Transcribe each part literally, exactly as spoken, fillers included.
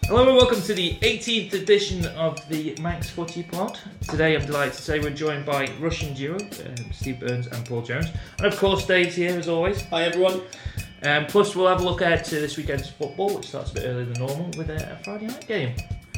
Hello and welcome to the eighteenth edition of the Manx Footy Pod. Today I'm delighted to say we're joined by Russian duo, um, Steve Burns and Paul Jones. And of course Dave's here as always. Hi everyone. Um, plus we'll have a look ahead to this weekend's football, which starts a bit earlier than normal with a, a Friday night game.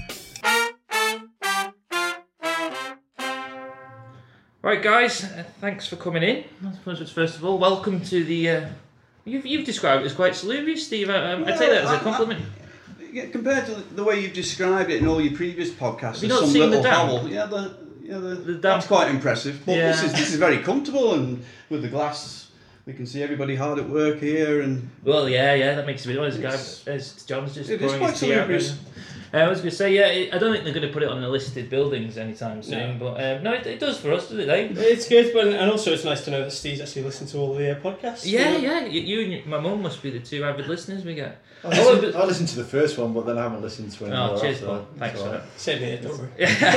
Right guys, uh, thanks for coming in. I suppose first of all, welcome to the... Uh, you've, you've described it as quite salubrious, Steve. I, um, well, I take that as a compliment. I, I, Yeah, compared to the way you've described it in all your previous podcasts, have you there's not some seen little the dam? hobble. Yeah, the, yeah, the, the that's quite impressive. But yeah. this is this is very comfortable, and with the glass, we can see everybody hard at work here. And well, yeah, yeah, that makes a bit of noise. As John's just it is pouring quite his tea out. salubrious. Uh, I was going to say, yeah, it, I don't think they're going to put it on the listed buildings anytime soon, No. but um, no, it, it does for us, does it, Dave? It's good, but and also it's nice to know that Steve's actually listened to all the uh, podcasts. Yeah, yeah, you, you and your, my mum must be the two avid listeners we get. I listened, I listened to the first one, but then I haven't listened to any Oh, more cheers, after Paul. that. Thanks So, for that. Same here, don't worry.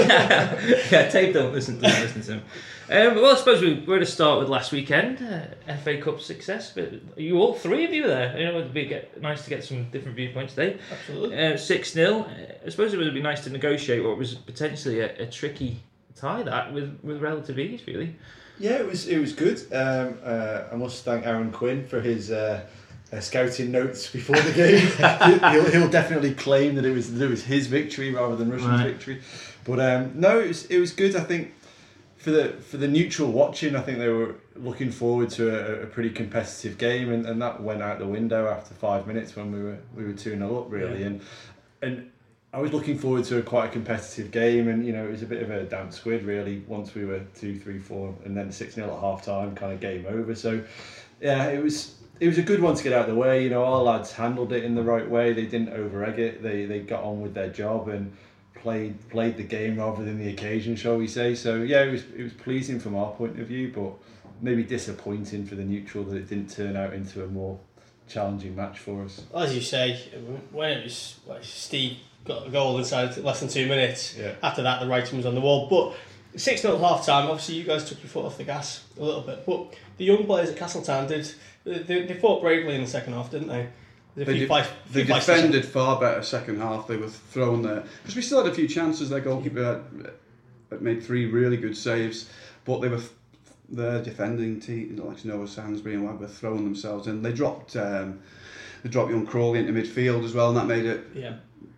Yeah, Dave don't listen, doesn't listen to him. Um, well, I suppose we, we're going to start with last weekend, uh, F A Cup success. But you all three of you were there. You know, it'd be get, nice to get some different viewpoints today. Absolutely. Uh, six nil. I suppose it would be nice to negotiate what was potentially a, a tricky tie that with, with relative ease, really. Yeah, it was it was good. Um, uh, I must thank Aaron Quinn for his uh, uh, scouting notes before the game. he'll, he'll definitely claim that it was that it was his victory rather than Russia's Right. victory. But um, no, it was it was good. I think for the for the neutral watching, I think they were looking forward to a, a pretty competitive game, and, and that went out the window after five minutes when we were we were two nil up really, Yeah. and and. I was looking forward to a quite a competitive game, and you know it was a bit of a damp squid really once we were two, three, four, and then six nil at half time, kind of game over. So, yeah, it was it was a good one to get out of the way. You know, our lads handled it in the right way. They didn't over egg it. They they got on with their job and played played the game rather than the occasion, shall we say? So yeah, it was it was pleasing from our point of view, but maybe disappointing for the neutral that it didn't turn out into a more challenging match for us. As you say, when it was like Steve got a goal inside less than two minutes. Yeah. After that, the writing was on the wall. But six nil at half time. Obviously, you guys took your foot off the gas a little bit. But the young players at Castletown did. They, they fought bravely in the second half, didn't they? They, de- five, they defended far better second half. They were thrown there because we still had a few chances. Their goalkeeper had made three really good saves, but they were their defending team, like Noah Sansbury and Webb, were throwing themselves in. They dropped um, they dropped young Crawley into midfield as well, and that made it. Yeah.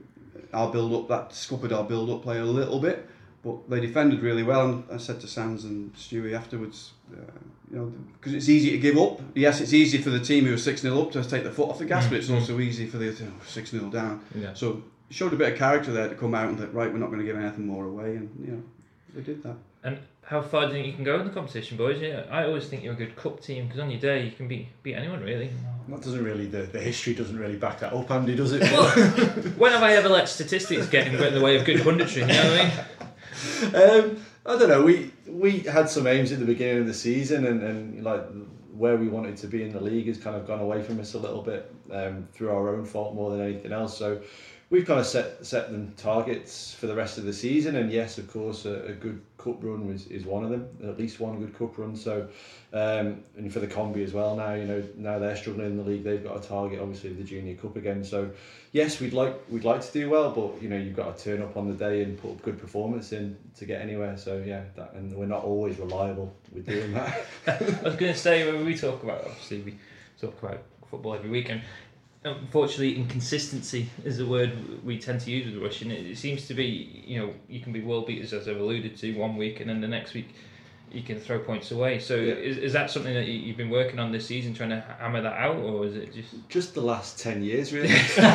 Our build up that scuppered our build up play a little bit, but they defended really well. And I said to Sands and Stewie afterwards, uh, you know, because it's easy to give up. Yes, it's easy for the team who are six nil up to take the foot off the gas, mm-hmm. but it's also easy for the you know, six nil down. Yeah. So it showed a bit of character there to come out and that right, we're not going to give anything more away, and you know, they did that. And how far do you think you can go in the competition, boys? Yeah, I always think you're a good cup team because on your day you can beat beat anyone really. That doesn't really the, the history doesn't really back that up, Andy, does it? Well, when have I ever let statistics get in the way of good punditry? You know what I mean? Um, I don't know. We we had some aims at the beginning of the season, and, and like where we wanted to be in the league has kind of gone away from us a little bit um, through our own fault more than anything else. So we've kind of set set them targets for the rest of the season, and yes, of course, a, a good cup run was is one of them. At least one good cup run. So um, and for the Combi as well. Now you know now they're struggling in the league. They've got a target, obviously, the Junior Cup again. So yes, we'd like we'd like to do well, but you know you've got to turn up on the day and put a good performance in to get anywhere. So yeah, that, and we're not always reliable with doing that. I was going to say when we talk about obviously we talk about football every weekend. Unfortunately, inconsistency is the word we tend to use with Russian. It, it seems to be, you know, you can be world beaters as I've alluded to one week, and then the next week you can throw points away. So Yeah. is is that something that you, you've been working on this season, trying to hammer that out, or is it just just the last ten years really?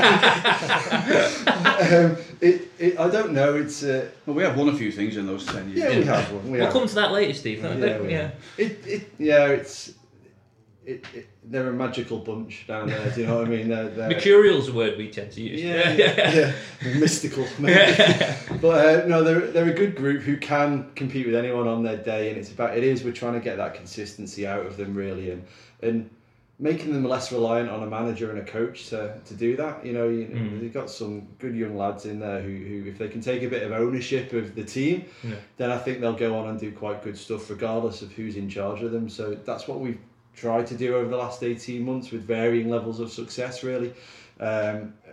um, it, it I don't know. It's uh, Well, we have won a few things in those ten years. yeah, we have one. We we'll have. come to that later, Steve. Yeah, Yeah, we yeah. have. It, it, yeah, it's it, it. They're a magical bunch down there. Do you know what I mean? They're, they're, Mercurial's a word we tend to use. Yeah, yeah, yeah. mystical. But uh, no, they're they're a good group who can compete with anyone on their day, and it's about it is we're trying to get that consistency out of them really, and and making them less reliant on a manager and a coach to, to do that. You know, you, Mm. they've got some good young lads in there who, who if they can take a bit of ownership of the team, Yeah. then I think they'll go on and do quite good stuff regardless of who's in charge of them. So that's what we've tried to do over the last eighteen months with varying levels of success really. Um,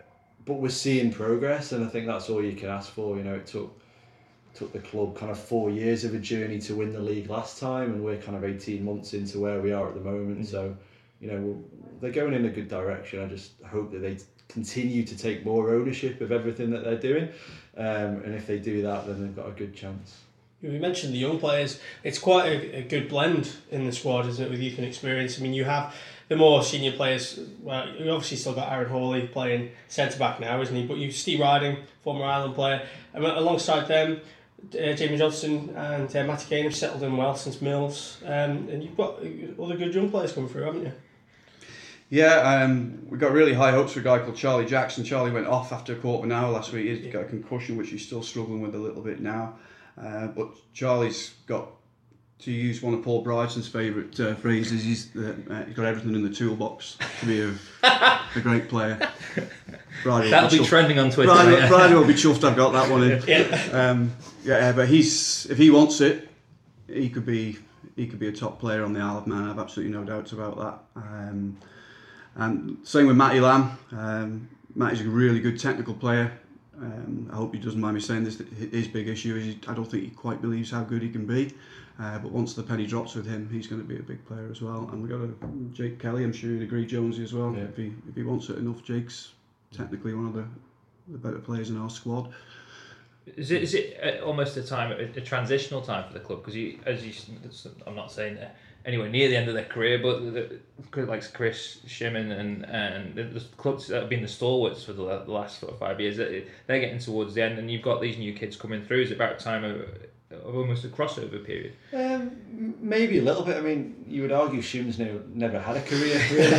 but we're seeing progress, and I think that's all you can ask for. You know, it took took the club kind of four years of a journey to win the league last time, and we're kind of eighteen months into where we are at the moment. Mm-hmm. So, you know, they're going in a good direction. I just hope that they continue to take more ownership of everything that they're doing, um, and if they do that, then they've got a good chance. You mentioned the young players. It's quite a, a good blend in the squad, isn't it, with youth and experience? I mean, you have the more senior players. Well, you obviously still got Aaron Hawley playing centre back now, isn't he? But you've Steve Riding, former Ireland player, and alongside them, uh, Jamie Johnson and uh, Matty Kane have settled in well since Mills, um, and you've got other good young players coming through, haven't you? Yeah, um, we got really high hopes for a guy called Charlie Jackson. Charlie went off after a quarter of an hour last week. He's got a concussion, which he's still struggling with a little bit now. Uh, but Charlie's got, to use one of Paul Bryson's favourite uh, phrases, he's, uh, uh, he's got everything in the toolbox to be a, a great player. Friday That'll be, be trending on Twitter. Friday, Friday will be chuffed I've got that one in. Yeah. Um, yeah, but he's if he wants it, he could be he could be a top player on the Isle of Man. I've absolutely no doubts about that. Um, and same with Matty Lamb. Um, Matty's a really good technical player. Um, I hope he doesn't mind me saying this, that his big issue is he, I don't think he quite believes how good he can be, uh, but once the penny drops with him, he's going to be a big player as well. And we've got a Jake Kelly, I'm sure you'd agree, Jonesy as well. Yeah. If he if he wants it enough, Jake's technically one of the, the better players in our squad. Is it is it almost a time a, a transitional time for the club? Because you, as you, I'm not saying that anywhere near the end of their career, but the, the, like Chris Shimon and and the, the clubs that have been the stalwarts for the last sort of five years, they're getting towards the end, and you've got these new kids coming through. Is it about time of, of almost a crossover period? Um, maybe a little bit. I mean, you would argue Shimon's never, never had a career really,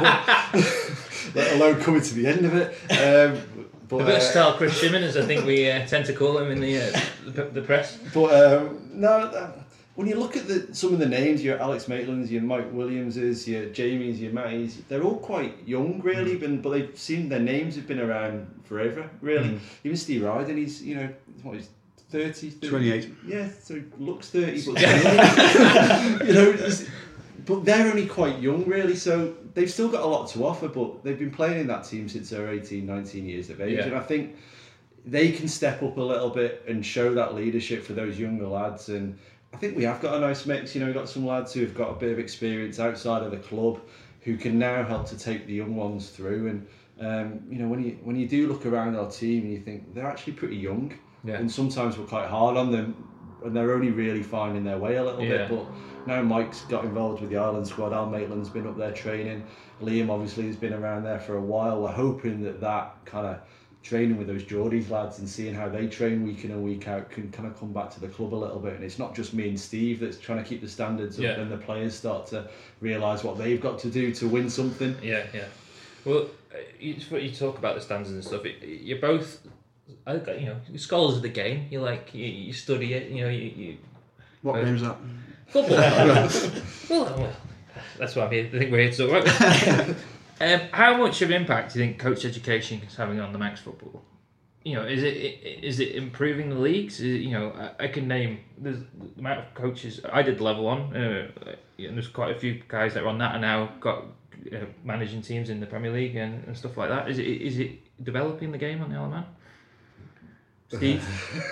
let alone coming to the end of it. Um, But, a versatile uh, Chris Shimon, as I think we uh, tend to call him in the uh, the, the press. But um, no, uh, when you look at the some of the names, your Alex Maitlands, your Mike Williamses, your Jamies, your Matties, they're all quite young, really. Mm. Been, but they've seen their names have been around forever, really. Mm. Even Steve Ryden, he's you know what he's thirty, thirty, twenty-eight. Yeah, so he looks thirty, but you know, but they're only quite young, really. So they've still got a lot to offer, but they've been playing in that team since they're eighteen, nineteen years of age, yeah. And I think they can step up a little bit and show that leadership for those younger lads. And I think we have got a nice mix. You know, we've got some lads who have got a bit of experience outside of the club who can now help to take the young ones through. And um, you know, when you when you do look around our team and you think they're actually pretty young, yeah. And sometimes we're quite hard on them, and they're only really finding their way a little yeah. bit. But now Mike's got involved with the Ireland squad. Al Maitland's been up there training. Liam obviously has been around there for a while. We're hoping that that kind of training with those Geordies lads and seeing how they train week in and week out can kind of come back to the club a little bit. And it's not just me and Steve that's trying to keep the standards yeah. up, and the players start to realise what they've got to do to win something. Yeah, yeah. Well, you, you talk about the standards and stuff. It, you're both, you know, scholars of the game. You like you, you study it. You know, you. you what uh, game is that? Football. well, well, that's why I'm here. I think we're here to talk about. um, how much of an impact do you think coach education is having on the Max football? You know, is it is it improving the leagues? Is it, you know, I, I can name the amount of coaches. I did level one, uh, and there's quite a few guys that are on that and now got uh, managing teams in the Premier League and, and stuff like that. Is it is it developing the game on the Isle of Man? Steve?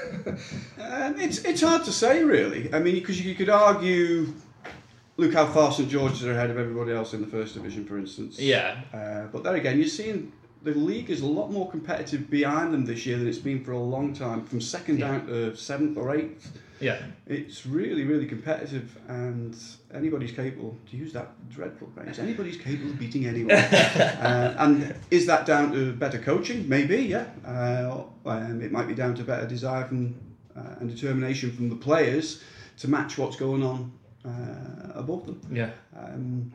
um, it's it's hard to say, really. I mean, because you could argue, look how far St George's are ahead of everybody else in the First Division, for instance. Yeah. Uh, but there again, you're seeing the league is a lot more competitive behind them this year than it's been for a long time. From second yeah. down to seventh or eighth. Yeah. It's really, really competitive, and anybody's capable, to use that dreadful phrase, anybody's capable of beating anyone. uh, and is that down to better coaching? Maybe, yeah. Uh, um, it might be down to better desire from, uh, and determination from the players to match what's going on uh, above them. Yeah. Um,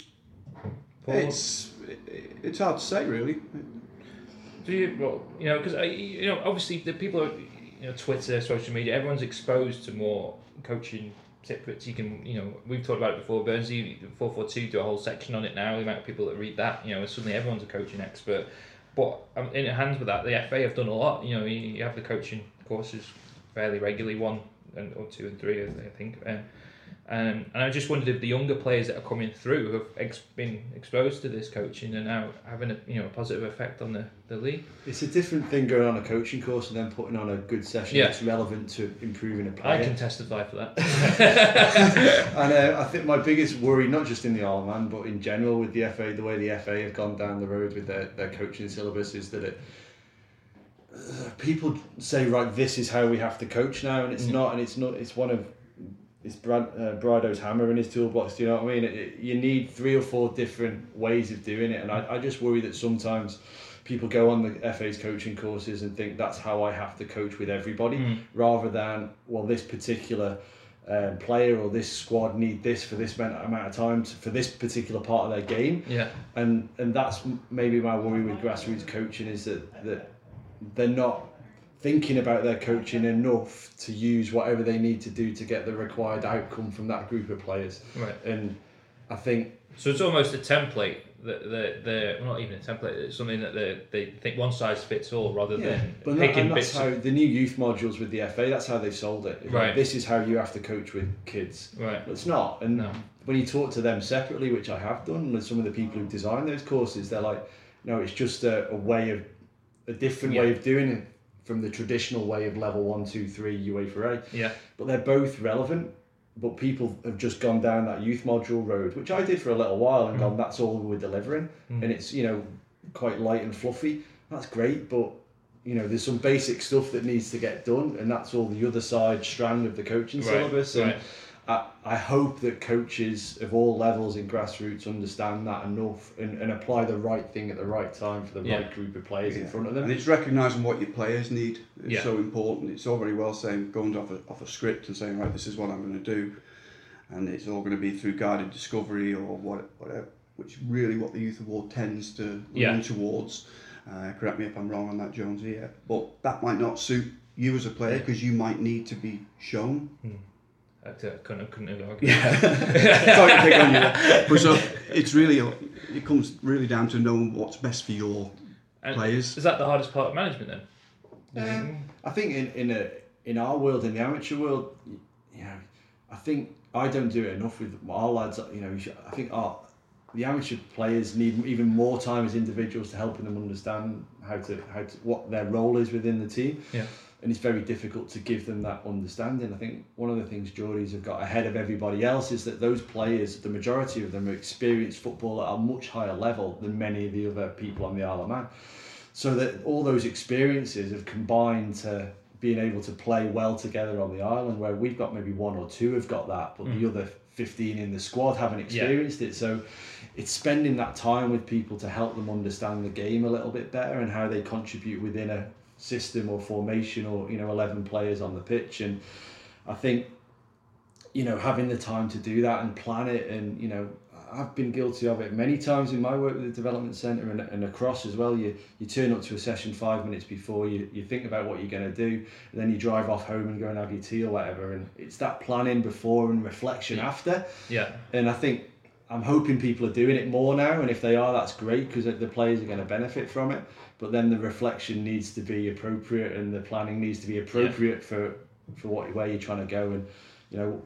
it's it, it's hard to say, really. Do you, well, you know, because you know, obviously the people are, you know, Twitter, social media, everyone's exposed to more coaching tips. You can, you know, we've talked about it before. Burnsy four forty-two do a whole section on it now. The amount of people that read that, you know, suddenly everyone's a coaching expert. But um, in hands with that, the F A have done a lot. You know, you, you have the coaching courses fairly regularly, one and or two and three, I think. Um, Um, and I just wondered if the younger players that are coming through have ex- been exposed to this coaching and now having a you know a positive effect on the, the league. It's a different thing going on a coaching course and then putting on a good session Yeah. that's relevant to improving a player. I can testify for that. And uh, I think my biggest worry, not just in the Isle of Man, but in general with the F A, the way the F A have gone down the road with their, their coaching syllabus, is that it uh, people say, right, this is how we have to coach now, and it's Mm. not, and it's not. It's one of it's Brad, uh, Brido's hammer in his toolbox. Do you know what I mean? It, it, you need three or four different ways of doing it, and I, I just worry that sometimes people go on the F A's coaching courses and think that's how I have to coach with everybody, Mm. rather than, well, this particular um, player or this squad need this for this amount of time to, for this particular part of their game. Yeah. And and that's m- maybe my worry with grassroots coaching, is that, that they're not thinking about their coaching enough to use whatever they need to do to get the required outcome from that group of players. Right. And I think So it's almost a template that the the well, not even a template. It's something that they they think one size fits all rather yeah, than but that, picking and that's bits. how Of, the new youth modules with the F A, that's how they've sold it. It's like, Right. this is how you have to coach with kids. right. But it's not. And No. when you talk to them separately, which I have done with some of the people who design those courses, they're like, no, it's just a, a way of a different Yeah. way of doing it from the traditional way of level one, two, three, UEFA A. Yeah. But they're both relevant. But people have just gone down that youth module road, which I did for a little while, and Mm. gone, that's all we're delivering. Mm. And it's, you know, quite light and fluffy. That's great, but, you know, there's some basic stuff that needs to get done, and that's all the other side strand of the coaching Right, syllabus. And right. I, I hope that coaches of all levels in grassroots understand that enough and, and apply the right thing at the right time for the Yeah. right group of players in Yeah. front of them. And it's recognising what your players need. It's Yeah. so important. It's all very well saying going off a, off a script and saying, right, this is what I'm going to do, and it's all going to be through guided discovery or what, whatever, which really what the Youth Award tends to Yeah. lean towards. Uh, correct me if I'm wrong on that, Jones, here. But that might not suit you as a player because you might need to be shown. I couldn't, couldn't have argued. Yeah. Sorry to pick on you. But so it's really, it comes really down to knowing what's best for your And players. Is that the hardest part of management then? Um, I think in in a in our world, in the amateur world, you know, I think I don't do it enough with our lads. You know, I think our the amateur players need even more time as individuals to helping them understand how to how to what their role is within the team. Yeah. And it's very difficult to give them that understanding. I think one of the things Geordies have got ahead of everybody else is that those players, the majority of them, are experienced football at a much higher level than many of the other people on the Isle of Man. So that all those experiences have combined to being able to play well together on the island, where we've got maybe one or two have got that, but Mm. the other fifteen in the squad haven't experienced it. So it's spending that time with people to help them understand the game a little bit better and how they contribute within a system or formation, or, you know, eleven players on the pitch. And I think, you know, having the time to do that and plan it, and, you know, I've been guilty of it many times in my work with the development centre and, and across as well. You you turn up to a session five minutes before, you, you think about what you're going to do, and then you drive off home and go and have your tea or whatever. And it's that planning before and reflection after. Yeah. And I think I'm hoping people are doing it more now, and if they are, that's great, because the players are going to benefit from it. But then the reflection needs to be appropriate, and the planning needs to be appropriate for for what where you're trying to go. And, you know,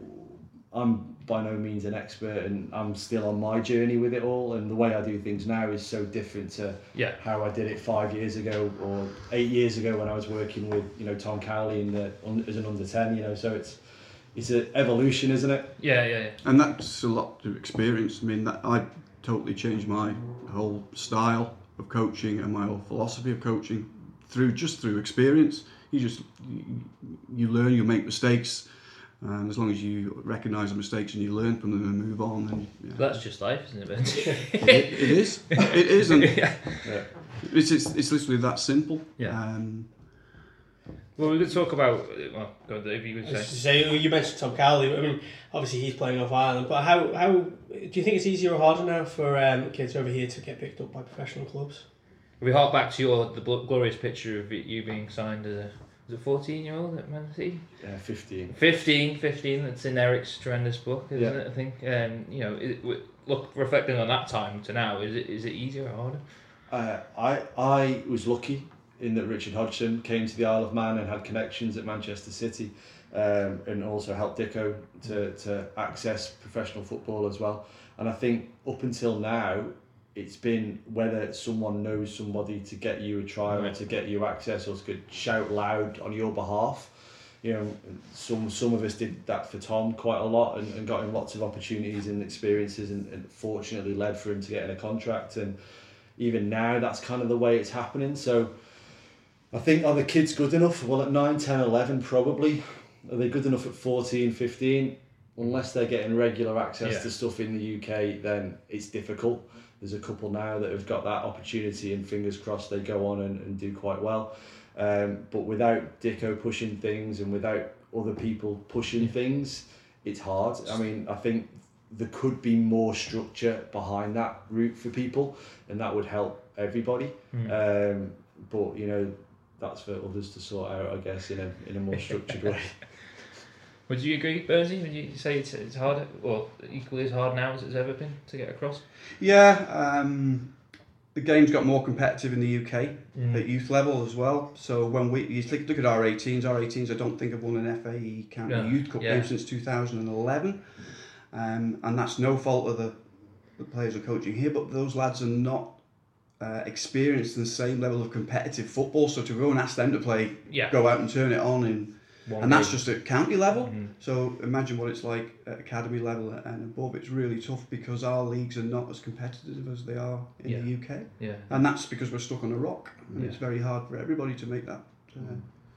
I'm by no means an expert, and I'm still on my journey with it all. And the way I do things now is so different to Yeah. how I did it five years ago or eight years ago when I was working with, you know, Tom Cowley in the as an under ten. You know, so it's it's an evolution, isn't it? Yeah, yeah, yeah. And that's a lot of experience. I mean, that I totally changed my whole style of coaching and my whole philosophy of coaching through just through experience. You just you, you learn, you make mistakes, and as long as you recognise the mistakes and you learn from them and move on, then yeah. That's just life, isn't it, Ben? it, it is. It is, and Yeah. Yeah. it's, it's it's literally that simple. Yeah. Um, Well, we're going to talk about. Well, go on, Dave, you would I was say. to say, you mentioned Tom Cowley. I mean, obviously he's playing off Ireland, but how how do you think it's easier or harder now for um, kids over here to get picked up by professional clubs? We hark back to your the bl- glorious picture of you being signed as a was it fourteen year old at Man City? Yeah, fifteen. fifteen, fifteen. That's in Eric's tremendous book, isn't Yeah. it? I think. Um, you know, it, w- look, reflecting on that time to now, is it is it easier or harder? Uh, I I was lucky in that Richard Hodgson came to the Isle of Man and had connections at Manchester City, um, and also helped Dicko to, to access professional football as well. And I think up until now, it's been whether someone knows somebody to get you a trial, right. or to get you access, or to shout loud on your behalf. You know, some some of us did that for Tom quite a lot, and, and got him lots of opportunities and experiences, and, and fortunately led for him to getting a contract. And even now, that's kind of the way it's happening. So I think, are the kids good enough? Well, at nine, ten, eleven, probably. Are they good enough at fourteen, fifteen? Unless they're getting regular access yeah. to stuff in the U K, then it's difficult. There's a couple now that have got that opportunity, and fingers crossed they go on and, and do quite well. Um, but without Dicko pushing things, and without other people pushing yeah. things, it's hard. I mean, I think there could be more structure behind that route for people, and that would help everybody. Mm. Um, but, you know, that's for others to sort out, I guess, in a in a more structured way. Would you agree, Bernsey? Would you say it's it's hard, or equally as hard now as it's ever been to get across? Yeah, um, the game's got more competitive in the U K mm. at youth level as well. So when we you look at our eighteens, our eighteens, I don't think have won an F A E County yeah. Youth Cup yeah. game since two thousand eleven, um, and that's no fault of the the players are coaching here, but those lads are not uh, experienced in the same level of competitive football. So to go and ask them to play, yeah. go out and turn it on in. One and that's game. Just at county level. Mm-hmm. So imagine what it's like at academy level and above. It's really tough because our leagues are not as competitive as they are in yeah. the U K. Yeah. And that's because we're stuck on a rock, and yeah. it's very hard for everybody to make that. Uh,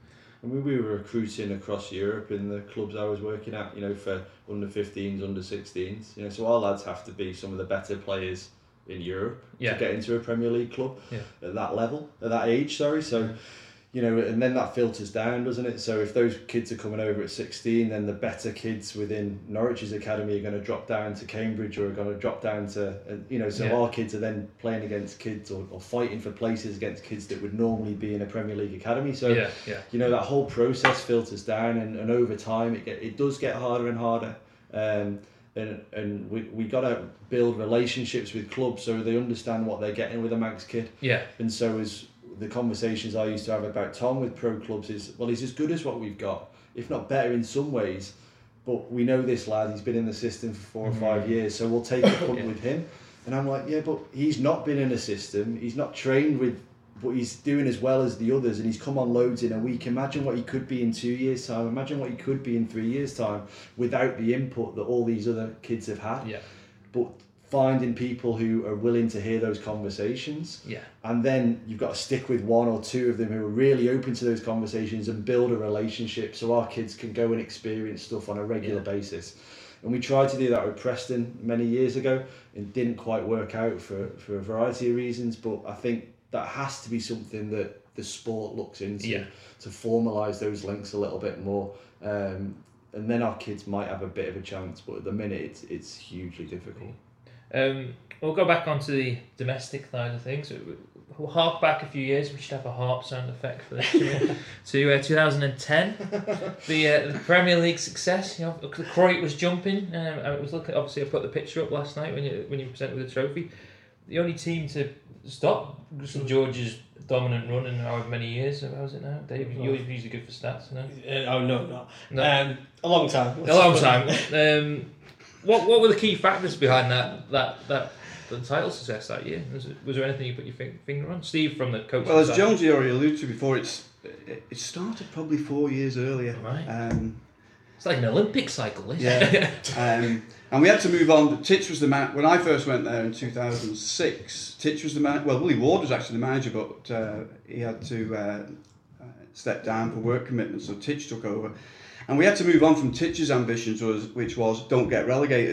I mean, we were recruiting across Europe in the clubs I was working at, you know, for under fifteens, under sixteens. You know, so our lads have to be some of the better players in Europe yeah. to get into a Premier League club yeah. at that level, at that age, sorry. So. Yeah. You know, and then that filters down, doesn't it? So if those kids are coming over at sixteen, then the better kids within Norwich's academy are going to drop down to Cambridge, or are going to drop down to, you know, so yeah. our kids are then playing against kids, or, or fighting for places against kids that would normally be in a Premier League academy. So, yeah, yeah. you know, that whole process filters down, and, and over time it get, it does get harder and harder. Um, and and we we got to build relationships with clubs so they understand what they're getting with a Manx kid. Yeah. And so as the conversations I used to have about Tom with pro clubs is, well, he's as good as what we've got, if not better in some ways, but we know this lad, he's been in the system for four mm-hmm. or five years, so we'll take a punt yeah. with him. And I'm like, yeah, but he's not been in a system, he's not trained with, but he's doing as well as the others, and he's come on loads in a week. Imagine what he could be in two years' time, imagine what he could be in three years' time without the input that all these other kids have had. Yeah. But finding people who are willing to hear those conversations, yeah, and then you've got to stick with one or two of them who are really open to those conversations and build a relationship so our kids can go and experience stuff on a regular yeah. basis. And we tried to do that with Preston many years ago. It didn't quite work out for, for a variety of reasons, but I think that has to be something that the sport looks into yeah. to formalise those links a little bit more. Um, and then our kids might have a bit of a chance, but at the minute it's, it's hugely difficult. Um, we'll go back onto the domestic side of things. We'll hark back a few years. We should have a harp sound effect for this. to uh, two thousand ten, the uh, the Premier League success. You know, the Croydon was jumping. Um, I was looking. Obviously, I put the picture up last night when you when you presented with the trophy. The only team to stop St George's dominant run in however many years. How is it now, Dave? You're usually good for stats, no? Uh, oh no, no, no. Um, a long time. A long time. um, What what were the key factors behind that that that the title success that year? Was, it, was there anything you put your finger on? Steve from the coaching Well, as side. Jonesy already alluded to before, it's it started probably four years earlier. Right. Um, it's like an Olympic cycle, isn't yeah. it? um, and we had to move on. Titch was the man when I first went there in two thousand six. Titch was the man. Well, Willie Ward was actually the manager, but uh, he had to uh, uh, step down for work commitments, so Titch took over. And we had to move on from Titch's ambitions, was, which was don't get relegated.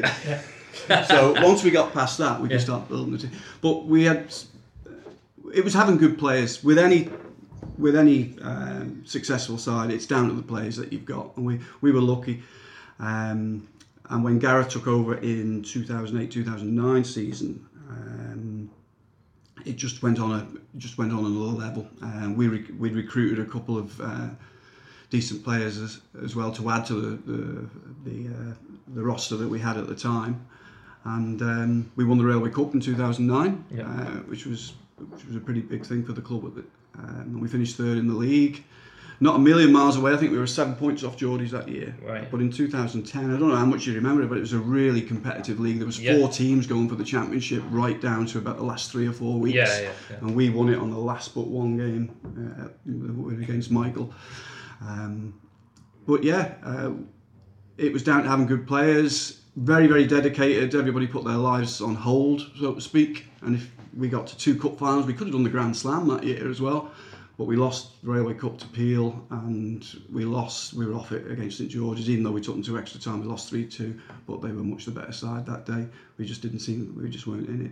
So once we got past that, we yeah. could start building the team. But we had, it was having good players. With any with any um, successful side, it's down to the players that you've got. And we, we were lucky. Um, and when Gareth took over in two thousand eight two thousand nine season, um, it just went on a just went on another level. And we rec- we'd recruited a couple of Uh, decent players as, as well to add to the the the, uh, the roster that we had at the time, and um, we won the Railway Cup in two thousand nine, yeah. uh, which was which was a pretty big thing for the club. At the, um, and we finished third in the league, not a million miles away. I think we were seven points off Geordies that year. Right. But in two thousand ten, I don't know how much you remember it, but it was a really competitive league. There was Yeah. four teams going for the championship right down to about the last three or four weeks. Yeah, yeah, yeah. And we won it on the last but one game uh, against Michael. Um, but yeah, uh, it was down to having good players, very, very dedicated. Everybody put their lives on hold, so to speak. And if we got to two cup finals, we could have done the Grand Slam that year as well. But we lost the Railway Cup to Peel, and we lost. We were off it against St George's, even though we took them to extra time. We lost three two, but they were much the better side that day. We just didn't seem. We just weren't in it.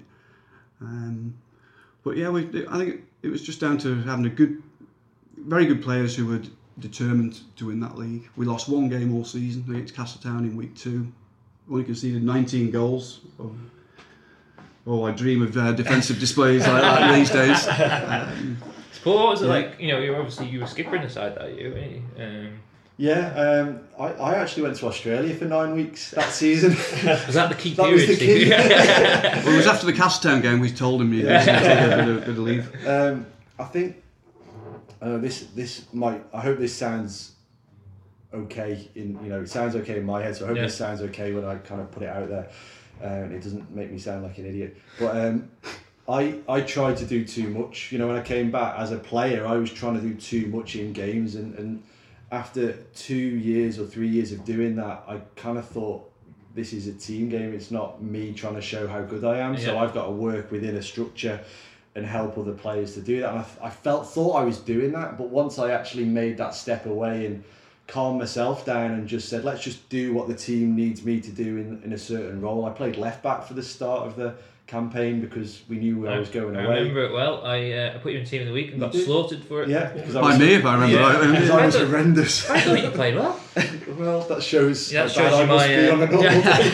Um, but yeah, we. I think it was just down to having a good, very good players who were determined to win that league. We lost one game all season against Castletown in week two. Only conceded nineteen goals. Oh, oh I dream of uh, defensive displays like that these days. Um, But what was it Yeah. like? You know, you were obviously you were skippering the side that year, weren't you? Um, Yeah, um, I, I actually went to Australia for nine weeks that season. was that the key That period? was the Steve? key. well, it was after the Castletown game. We told him he was going to take a bit of, bit of leave. Um, I think uh, this this might. I hope this sounds okay. In you know, it sounds okay in my head. So I hope Yeah. this sounds okay when I kind of put it out there, uh, and it doesn't make me sound like an idiot. But um, I I tried to do too much. You know, when I came back as a player, I was trying to do too much in games, and, and after two years or three years of doing that, I kind of thought, this is a team game. It's not me trying to show how good I am. So Yeah. I've got to work within a structure and help other players to do that. And I, I felt thought I was doing that, but once I actually made that step away and calmed myself down and just said, let's just do what the team needs me to do in, in a certain role. I played left back for the start of the campaign because we knew where I was going I away. remember it well. I uh, I put you in team of the week and You got did? slaughtered for it. Yeah, because I By was, me, if I remember Yeah. right. because I was I thought- horrendous. I thought you played well. Well, that shows Yeah, that how bad shows I you must my, be uh, on a normal day.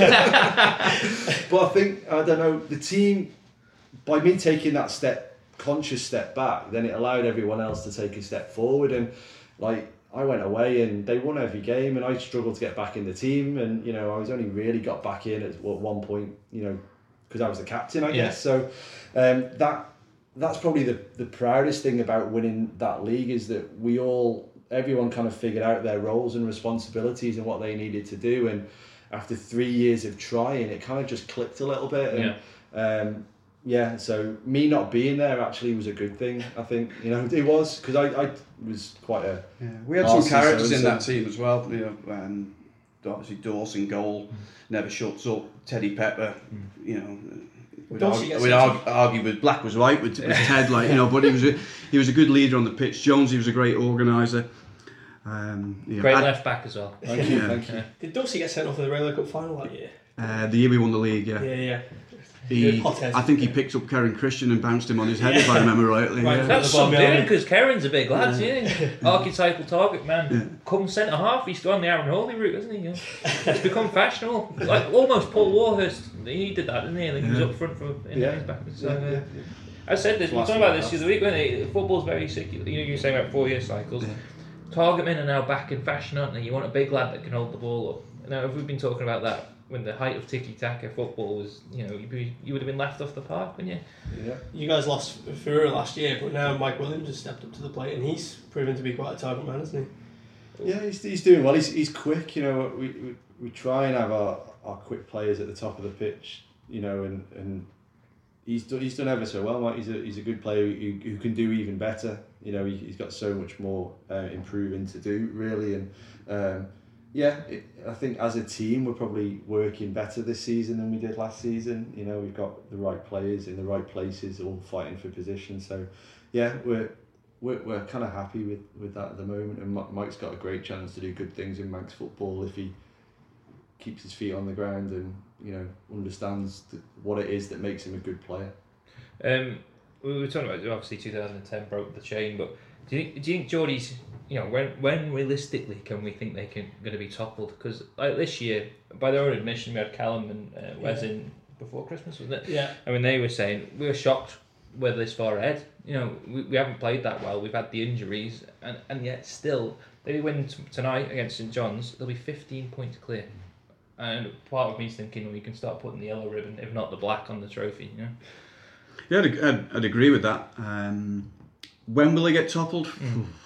yeah. But I think, I don't know, the team, by me taking that step, conscious step back, then it allowed everyone else to take a step forward. And like, I went away and they won every game, and I struggled to get back in the team. And, you know, I was only really got back in at one point, you know, because I was the captain, I Yeah. guess. So um, that that's probably the, the proudest thing about winning that league, is that we all, everyone kind of figured out their roles and responsibilities and what they needed to do. And after three years of trying, it kind of just clicked a little bit. And, Yeah. um, yeah, so me not being there actually was a good thing, I think. You know, it was, because I, I was quite a... Yeah, we had Arsenal, some characters in so- that team as well. You know, um, obviously Dawson goal, never shuts up. Teddy Pepper, you know. We'd, Dawson argue, gets we'd it. argue, argue with Black was right with, with Ted, like you know. But he was a he was a good leader on the pitch. Jonesy was a great organiser. Um, you know, Great I- left back as well. Thank you, Yeah. thank you. Did Dulcie get sent off in the Railway Cup final that year? Uh, the year we won the league, yeah. Yeah, yeah. He, Hot head. I think he picked up Karen Christian and bounced him on his head, Yeah. if I remember rightly. Right, yeah. That's The ball something behind. because Karen's a big lad, isn't he? Archetypal target man. Come centre half, he's gone the Aaron Hawley route, hasn't he? You know? It's become fashionable. Like almost Paul Warhurst, he did that, didn't he? I think he was Yeah. up front for in Yeah. his back. So, Yeah, uh, yeah, I said this, we were Last talking about week, this the other week, weren't they? Football's very secular. You know, you were saying about four year cycles. Yeah. Target men are now back in fashion, aren't they? You want a big lad that can hold the ball up. Now, if we've been talking about that when the height of tiki-taka football was, you know, you'd be, you would have been laughed off the park, wouldn't you? yeah. You guys lost Ferreira last year, but now Mike Williams has stepped up to the plate, and he's proven to be quite a target man, hasn't he? Yeah, he's, he's doing well. He's, he's quick, you know. We, we we try and have our, our quick players at the top of the pitch, you know, and, and he's done, he's done ever so well, Mike. He's a, he's a good player who, who can do even better. You know, he, he's got so much more uh, improving to do, really. And um, yeah, it, I think as a team, we're probably working better this season than we did last season. You know, we've got the right players in the right places, all fighting for position. So yeah, we're we're, we're kind of happy with, with that at the moment. And Mi- Mike's got a great chance to do good things in Manx football if he keeps his feet on the ground and, you know, understands th- what it is that makes him a good player. Um, we were talking about obviously two thousand ten broke the chain, but do you think do you think Geordie's, you know, when when realistically can we think they can going to be toppled? Because like this year, by their own admission, we had Callum and uh, Wes Yeah. in before Christmas, wasn't it? Yeah. I mean, they were saying we were shocked we're this far ahead. You know, we, we haven't played that well. We've had the injuries, and, and yet still, they win t- tonight against St John's. They'll be fifteen points clear. And part of me's thinking, well, you can start putting the yellow ribbon, if not the black, on the trophy. You know. Yeah, I'd, I'd, I'd agree with that. Um, when will they get toppled?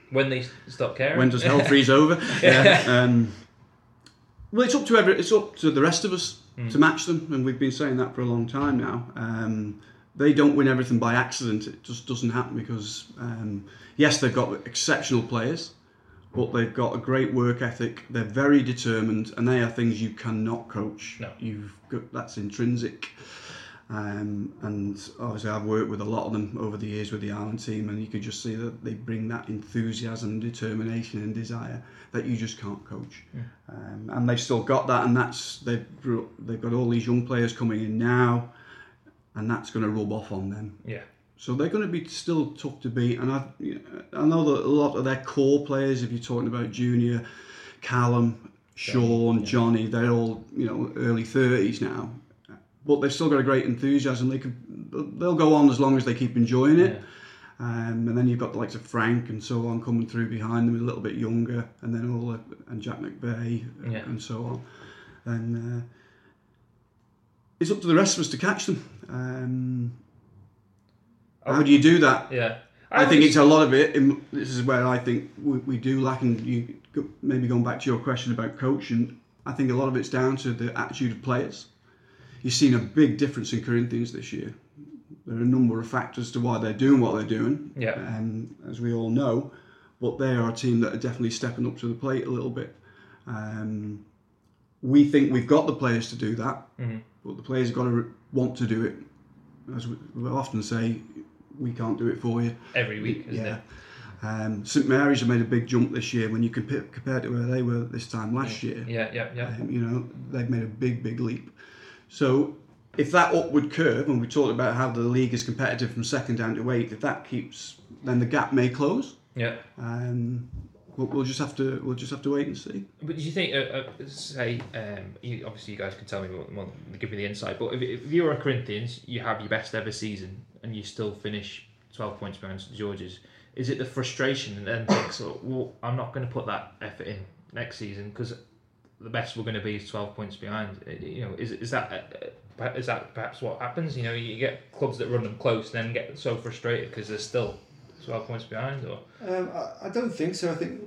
When they stop caring. When does hell freeze over? Yeah. Um, well, it's up to every, it's up to the rest of us mm. to match them, and we've been saying that for a long time now. Um, they don't win everything by accident. It just doesn't happen because, um, yes, they've got exceptional players, but they've got a great work ethic. They're very determined, and they are things you cannot coach. No. You've got, that's intrinsic. Um, and obviously I've worked with a lot of them over the years with the Ireland team, and you could just see that they bring that enthusiasm, determination and desire that you just can't coach. Yeah. Um, and they've still got that, and that's they've, they've got all these young players coming in now, and that's going to rub off on them. Yeah. So they're going to be still tough to beat, and I, I know that a lot of their core players, if you're talking about Junior, Callum, Sean, yeah. Johnny, they're all, you know, early thirties now. But they've still got a great enthusiasm. They could, they'll go on as long as they keep enjoying it. Yeah. Um, and then you've got the likes of Frank and so on coming through behind them, a little bit younger, and then all the, and Jack McVeigh yeah. and so on. And uh, it's up to the rest of us to catch them. Um, oh. How do you do that? Yeah, I, I think it's a lot of it. In, this is where I think we, we do lack. And you maybe going back to your question about coaching, I think a lot of it's down to the attitude of players. You've seen a big difference in Corinthians this year. There are a number of factors to why they're doing what they're doing, yeah. um, as we all know, but they are a team that are definitely stepping up to the plate a little bit. Um, we think we've got the players to do that, mm-hmm. but the players have got to re- want to do it. As we we'll often say, we can't do it for you. Every week, isn't yeah. it? Um, Saint Mary's have made a big jump this year when you compare, compare to where they were this time last yeah. year. Yeah, yeah, yeah. Um, you know, they've made a big, big leap. So if that upward curve, and we talked about how the league is competitive from second down to eighth, if that keeps, then the gap may close. Yeah. Um, we'll, we'll just have to we'll just have to wait and see. But do you think, uh, uh, say, um, you, obviously you guys can tell me more, more, give me the insight. But if, if you're a Corinthians, you have your best ever season, and you still finish twelve points behind St George's. Is it the frustration and then think, so, well, I'm not going to put that effort in next season because the best we're going to be is twelve points behind? You know, is is that uh, is that perhaps what happens? You know, you get clubs that run them close, then get so frustrated because they're still twelve points behind, or um, I, I don't think so. I think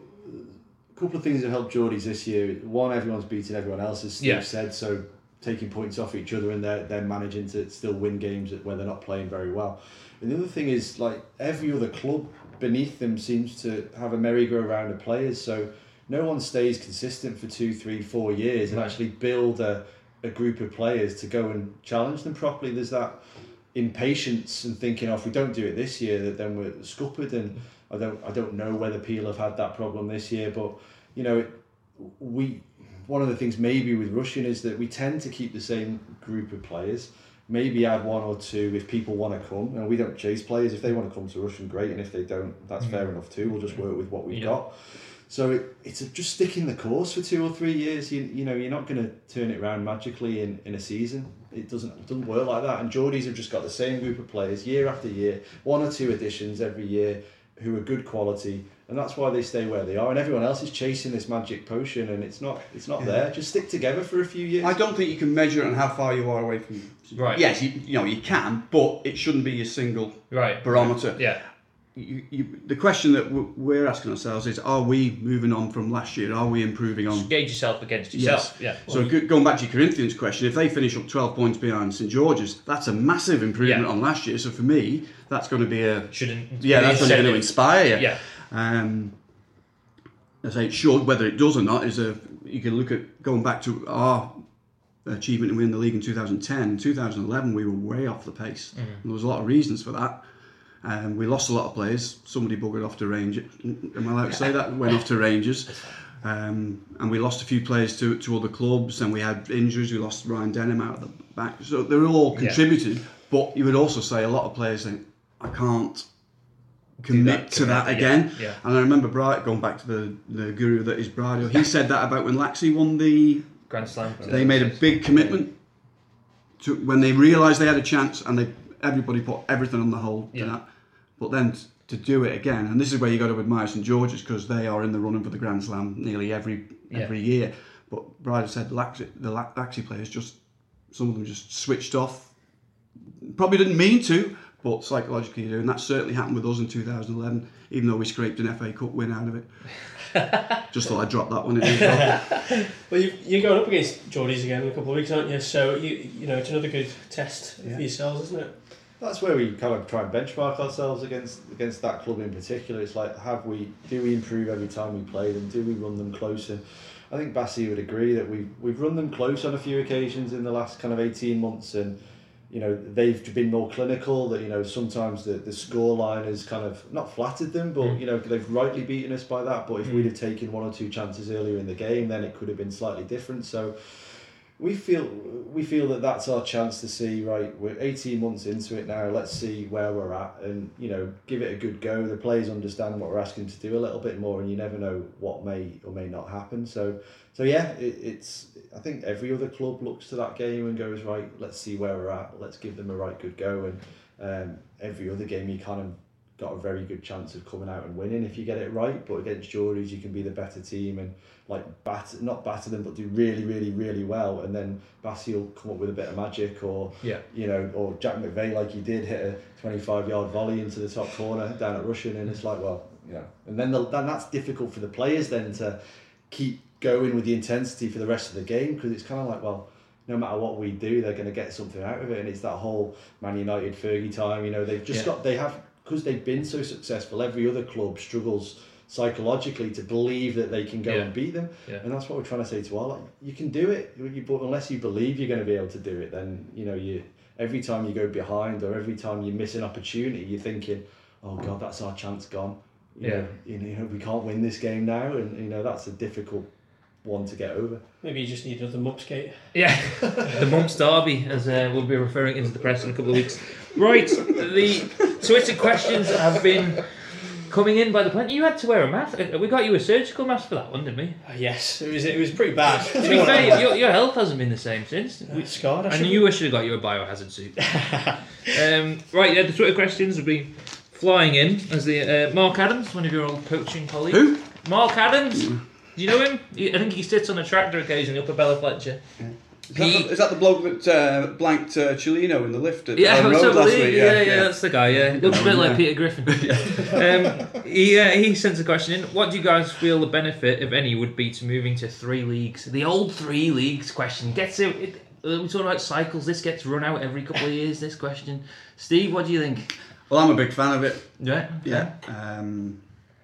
a couple of things have helped Geordies this year. One, everyone's beating everyone else, as Steve yeah. said, so taking points off each other, and they're they're managing to still win games where they're not playing very well. And the other thing is, like, every other club beneath them seems to have a merry-go-round of players, so no one stays consistent for two, three, four years and actually build a, a group of players to go and challenge them properly. There's that impatience and thinking, oh, if we don't do it this year, that then we're scuppered. And I don't, I don't know whether Peel have had that problem this year, but you know, it, we. One of the things maybe with Rushden is that we tend to keep the same group of players. Maybe add one or two if people want to come. And we don't chase players. If they want to come to Rushden, great. And if they don't, that's mm-hmm. fair enough too. We'll just work with what we've yeah. got. So it, it's just sticking the course for two or three years. You you know, you're not going to turn it around magically in, in a season. It doesn't it doesn't work like that. And Geordies have just got the same group of players year after year, one or two additions every year who are good quality, and that's why they stay where they are. And everyone else is chasing this magic potion, and it's not it's not yeah. there. Just stick together for a few years. I don't think you can measure it on how far you are away from. Right. Yes, you, you know you can, but it shouldn't be a single right. barometer. Yeah. You, you, the question that we're asking ourselves is: are we moving on from last year? Are we improving on? Just gauge yourself against yourself. Yes. Yeah. So well, going back to your Corinthians question, if they finish up twelve points behind St George's, that's a massive improvement yeah. on last year. So for me, that's going to be a shouldn't. Yeah, that's going to inspire you. Yeah. Um, I say it should. Whether it does or not is a. You can look at going back to our achievement in winning the league in two thousand ten. In two thousand eleven, we were way off the pace. Mm. There was a lot of reasons for that. Um, we lost a lot of players. Somebody buggered off to Rangers. Am I allowed to say that? Went off to Rangers. Um, and we lost a few players to, to other clubs, and we had injuries. We lost Ryan Denham out of the back. So they were all contributed. Yeah. But you would also say a lot of players think, I can't commit that, to that again. Yeah. Yeah. And I remember Bright, going back to the, the guru that is Bradio, he said that about when Laxey won the Grand Slam. They made a big commitment to when they realised they had a chance, and they everybody put everything on the hold yeah. to that. But then t- to do it again, and this is where you got to admire St George's, because they are in the running for the Grand Slam nearly every yeah. every year. But Bride said the Laxey, the Laxey players just, some of them just switched off. Probably didn't mean to, but psychologically you do, and that certainly happened with us in two thousand eleven, even though we scraped an F A Cup win out of it. Just thought I'd drop that one in as well. Well, you, you're going up against Geordies again in a couple of weeks, aren't you? So, you you know, it's another good test Yeah. for yourselves, isn't it? That's where we kind of try and benchmark ourselves against against that club in particular. It's like, have we do we improve every time we play them? Do we run them closer? I think Bassi would agree that we've we've run them close on a few occasions in the last kind of eighteen months, and you know they've been more clinical. That you know sometimes the the score line has kind of not flattered them, but Mm. you know they've rightly beaten us by that. But if Mm. we'd have taken one or two chances earlier in the game, then it could have been slightly different. So. We feel we feel that that's our chance to see, right, we're eighteen months into it now, let's see where we're at and, you know, give it a good go. The players understand what we're asking to do a little bit more, and you never know what may or may not happen. So, so yeah, it, it's I think every other club looks to that game and goes, right, let's see where we're at, let's give them a right good go. And um, every other game you kind of got a very good chance of coming out and winning if you get it right. But against Geordies, you can be the better team and like bat not batter them, but do really, really, really well. And then Bassi will come up with a bit of magic, or Yeah. you know, or Jack McVeigh, like he did, hit a twenty-five yard volley into the top corner down at Russian, and it's like, well, you know, and then the, then that's difficult for the players then to keep going with the intensity for the rest of the game, because it's kind of like, well, no matter what we do, they're going to get something out of it. And it's that whole Man United Fergie time, you know, they've just Yeah. got, they have, because they've been so successful, every other club struggles psychologically to believe that they can go Yeah. and beat them. Yeah. And that's what we're trying to say to all, like, you can do it, you, but unless you believe you're going to be able to do it, then, you know, you every time you go behind or every time you miss an opportunity, you're thinking, oh God, that's our chance gone. You Yeah. know, you know, we can't win this game now, and, you know, that's a difficult one to get over. Maybe you just need another mumps gate. Yeah, the Mumps Derby, as uh, we'll be referring into the press in a couple of weeks. Right, the Twitter questions have been coming in by the point. You had to wear a mask. We got you a surgical mask for that one, didn't we? Uh, yes, it was it was pretty bad. To be fair, your, your health hasn't been the same since. We scarred. I I should- knew I should have got you a biohazard suit. um, right, yeah, the Twitter questions will be flying in as the uh, Mark Adams, one of your old coaching colleagues. Who? Mark Adams. Do you know him? He- I think he sits on a tractor occasionally up at Bella Fletcher. Is that, He- the, is that the bloke that uh, blanked uh, Chilino in the lift at Yeah, Ellen I was Road last yeah, week? yeah, yeah, that's the guy. Yeah, looks a bit Yeah. like Peter Griffin. um, he uh, he sent a question in. What do you guys feel the benefit, if any, would be to moving to three leagues? The old three leagues question gets it. it uh, we talk about cycles. This gets run out every couple of years. This question, Steve, what do you think? Well, I'm a big fan of it. Yeah, Yeah. Um,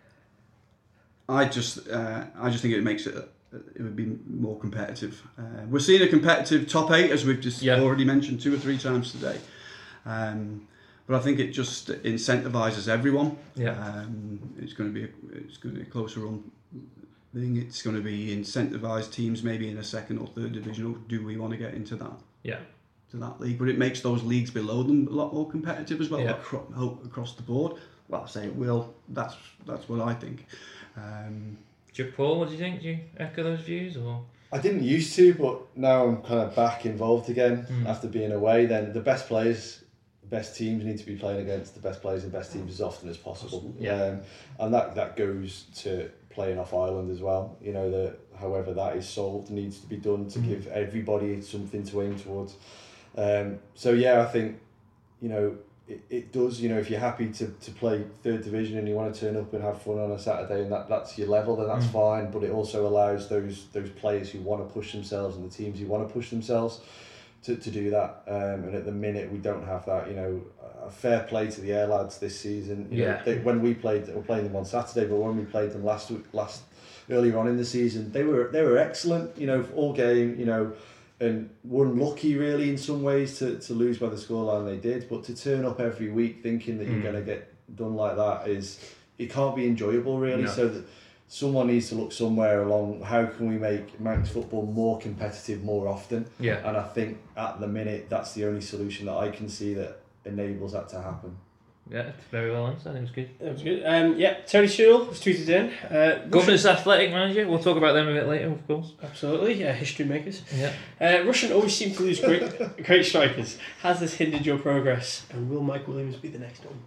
I just, uh, I just think it makes it. It would be more competitive. Uh, we're seeing a competitive top eight, as we've just Yeah. already mentioned two or three times today. Um, but I think it just incentivises everyone. Yeah. Um, it's going to be, a, it's going to be a closer run thing. It's going to be incentivise teams maybe in a second or third division. Or do we want to get into that? Yeah. To that league, but it makes those leagues below them a lot more competitive as well. Yeah. Acro- hope across the board. Well, I say it will. That's that's what I think. Um, Jack Paul, what do you think? Do you echo those views or? I didn't used to, but now I'm kind of back involved again Mm. after being away. Then the best players, the best teams need to be playing against the best players and best teams as often as possible. Yeah. Um, and that, that goes to playing off Ireland as well. You know, that however that is solved needs to be done to Mm. give everybody something to aim towards. Um, so yeah, I think, you know, it, it does, you know, if you're happy to, to play third division and you want to turn up and have fun on a Saturday and that, that's your level, then that's Mm. fine. But it also allows those those players who want to push themselves and the teams who want to push themselves to, to do that. Um, and at the minute we don't have that, you know, a fair play to the Air lads this season. You Yeah. know, they, when we played, we're playing them on Saturday, but when we played them last week, last earlier on in the season, they were they were excellent, you know, all game, you know, and were unlucky really in some ways to, to lose by the scoreline they did, but to turn up every week thinking that Mm. you're going to get done like that is, it can't be enjoyable really. No. So that someone needs to look somewhere along how can we make Manx football more competitive more often, Yeah. and I think at the minute that's the only solution that I can see that enables that to happen. Yeah, very well answered. I think it was good. That was good. Um, yeah, Tony Sewell was tweeted in. Uh, Governor's athletic manager. We'll talk about them a bit later, of course. Absolutely, yeah, history makers. Yeah. Uh, Russian always seem to lose great, great strikers. Has this hindered your progress? And will Mike Williams be the next one?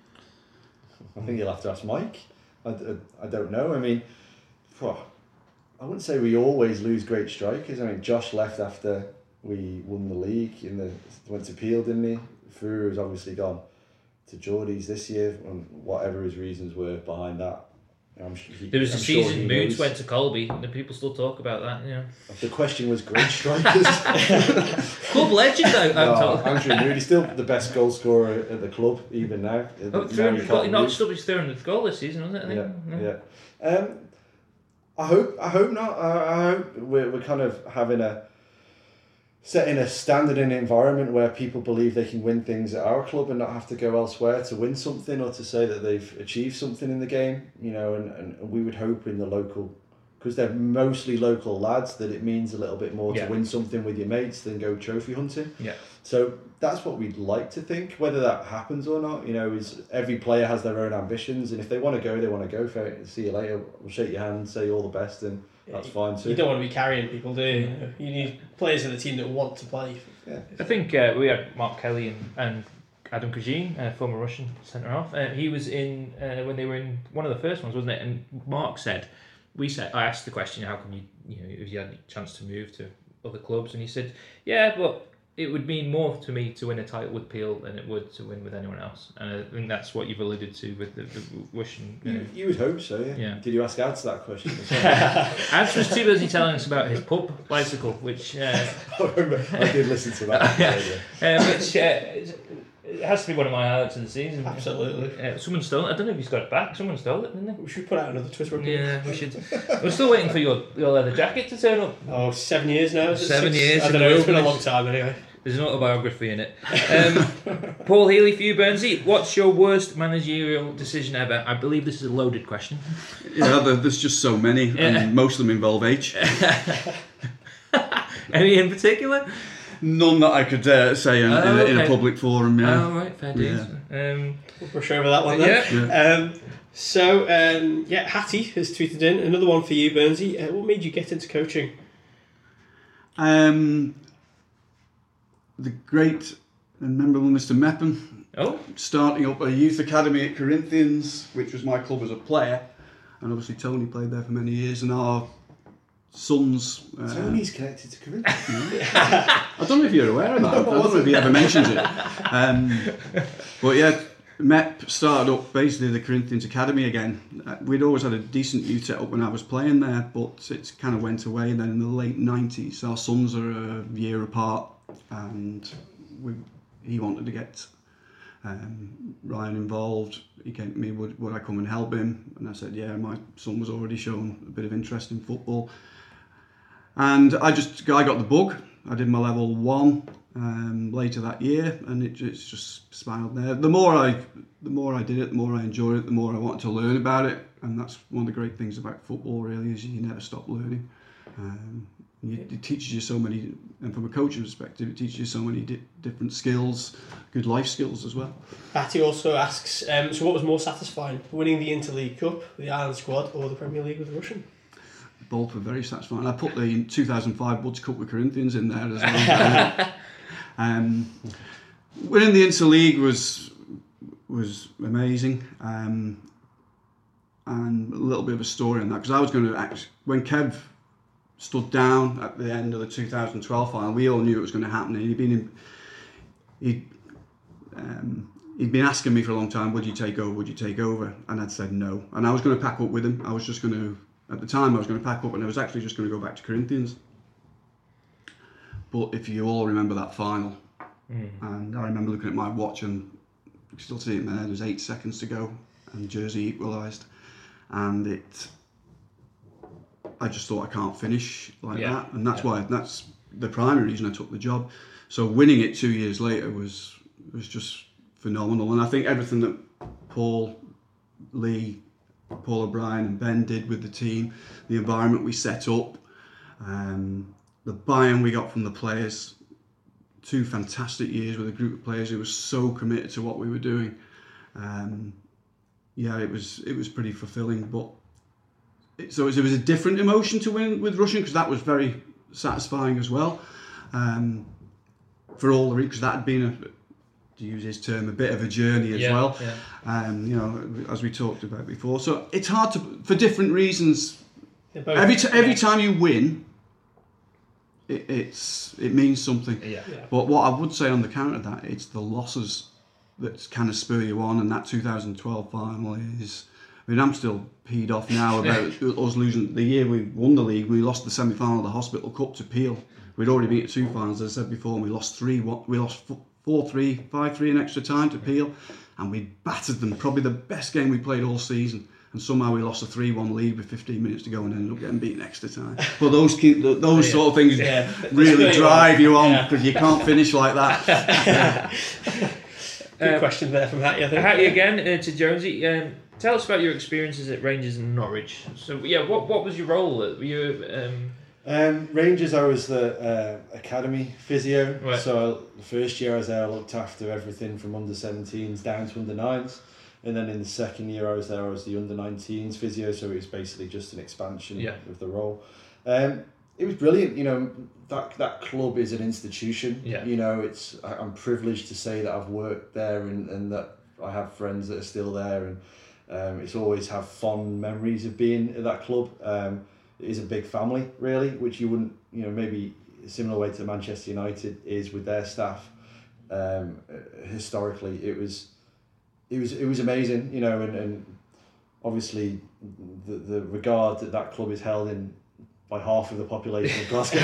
I think you'll have to ask Mike. I, I, I don't know. I mean, phew, I wouldn't say we always lose great strikers. I mean, Josh left after we won the league. In the went to Peel, didn't he? Furu has obviously gone. to Geordie's this year, and whatever his reasons were behind that. I'm, he, There was I'm a sure season he Moods knows. went to Colby, and the people still talk about that. You know, The question was great strikers. club legend. I, I'm No, told. Andrew Moody, he's still the best goal scorer at the club, even now. Oh, Now three hundred he goal, can't not move. just up his three hundredth goal this season, was it? I think. Yeah, No. yeah. Um, I hope. I hope not. I, I hope we're we're kind of having a setting a standard in an environment where people believe they can win things at our club and not have to go elsewhere to win something or to say that they've achieved something in the game. You know, and, and we would hope in the local, because they're mostly local lads, that it means a little bit more Yeah. to win something with your mates than go trophy hunting. Yeah. So that's what we'd like to think. Whether that happens or not, you know, is every player has their own ambitions, and if they want to go, they want to go. For it. See you later. We'll shake your hand, say all the best, and that's fine too. You don't want to be carrying people, do you? You need players in the team that want to play. Yeah. I think uh, we had Mark Kelly and, and Adam Kajin, uh, former Russian centre half. Uh, he was in uh, when they were in one of the first ones, wasn't it? And Mark said, we said, I asked the question, how come you, you know, if you had a chance to move to other clubs, and he said, yeah, but it would mean more to me to win a title with Peel than it would to win with anyone else. And I think that's what you've alluded to with the, the Russian. You know. You, you would hope so, yeah. Yeah. Did you ask Ads that question? Ads was too busy telling us about his pub bicycle, which uh, I remember. I did listen to that. Yeah. Yeah. uh, which uh, it has to be one of my highlights of the season. Absolutely. Uh, someone stole it. I don't know if he's got it back. Someone stole it, didn't they? We should put out another Twitter update. Yeah, we should. We're still waiting for your, your leather jacket to turn up. Oh, seven years now. Is it Seven six? years I in don't the know. It's been a long wilderness. time anyway. There's an autobiography in it. Um, Paul Healy for you, Burnsy. What's your worst managerial decision ever? I believe this is a loaded question. Yeah, there, there's just so many, Yeah. and most of them involve H. Any in particular? None that I could uh, say in, Oh, in, a, in a okay. public forum. Yeah. Oh, right, fair dues. Um, We'll brush over that one then. yeah. Um, so, um, yeah, Hattie has tweeted in another one for you, Burnsy. Uh, what made you get into coaching? Um, the great and memorable Mister Meppen Oh, starting up a youth academy at Corinthians, which was my club as a player, and obviously Tony played there for many years, and our sons. Uh, Tony's connected to Corinthians. I don't know if you're aware of that. I don't know if he ever mentions it. Um, but yeah, M E P started up basically the Corinthians Academy again. Uh, we'd always had a decent youth setup when I was playing there, but it kind of went away. And then in the late nineties, our sons are a year apart, and we, he wanted to get um, Ryan involved. He came to me, would, would I come and help him? And I said, yeah, my son was already showing a bit of interest in football. And I just, I got the bug. I did my level one um, later that year, and it, it's just spiraled there. The more I, the more I did it, the more I enjoyed it, the more I wanted to learn about it, and that's one of the great things about football. Really, is you never stop learning. Um, you, it teaches you so many, and from a coaching perspective, it teaches you so many di- different skills, good life skills as well. Hattie also asks, um, so what was more satisfying, winning the Interleague Cup, the Ireland squad, or the Premier League with the Russian? Both were very satisfying. I put the two thousand five Woods Cup with Corinthians in there as well. um, winning the Interleague was was amazing, um, and a little bit of a story on that, because I was going to actually, when Kev stood down at the end of the two thousand twelve final, we all knew it was going to happen. And he'd been in, he'd um, he'd been asking me for a long time, would you take over? Would you take over? And I'd said no, and I was going to pack up with him. I was just going to. At the time, I was going to pack up, and I was actually just going to go back to Corinthians. But if you all remember that final, mm. and I remember looking at my watch, and you can still see it there, there was eight seconds to go, and Jersey equalised, and it, I just thought I can't finish like yeah. that, and that's yeah. why, that's the primary reason I took the job. So winning it two years later was was just phenomenal, and I think everything that Paul, Lee, Paul O'Brien and Ben did with the team, the environment we set up, um, the buy-in we got from the players, two fantastic years with a group of players who were so committed to what we were doing. Um, yeah, it was it was pretty fulfilling. But it, so it was, it was a different emotion to win with Russian, because that was very satisfying as well. Um, for all the reasons, because that had been a, to use his term, a bit of a journey as yeah, well. Yeah. Um, you know, as we talked about before. So it's hard to, for different reasons. Both, Every t- every yeah. time you win, it, it's it means something. Yeah. Yeah. But what I would say on the counter of that, it's the losses that kind of spur you on, and that two thousand twelve final is. I mean, I'm still peed off now about us losing the year we won the league. We lost the semi-final of the Hospital Cup to Peel. We'd already been at two finals, as I said before, and we lost three. We lost four three, five three in extra time to Peel, and we battered them. Probably the best game we played all season. And somehow we lost a three one lead with fifteen minutes to go and ended up getting beaten extra time. But those keep, those yeah. sort of things yeah. really drive you on because yeah. you can't finish like that. Good um, question there from Hattie, I think. Hattie again uh, to Jonesy. Um, tell us about your experiences at Rangers and Norwich. So yeah, what what was your role? Were you um... Um, Rangers, I was the uh, academy physio. Right. So the first year I was there, I looked after everything from under seventeens down to under nines. And then in the second year I was there, I was the under nineteens physio, so it was basically just an expansion yeah. of the role. Um, it was brilliant, you know, that that club is an institution. Yeah. You know, it's I, I'm privileged to say that I've worked there and, and that I have friends that are still there, and um, it's always have fond memories of being at that club. Um, it is a big family, really, which you wouldn't, you know, maybe a similar way to Manchester United is with their staff. Um, historically, it was... It was it was amazing, you know, and, and obviously the the regard that that club is held in by half of the population of Glasgow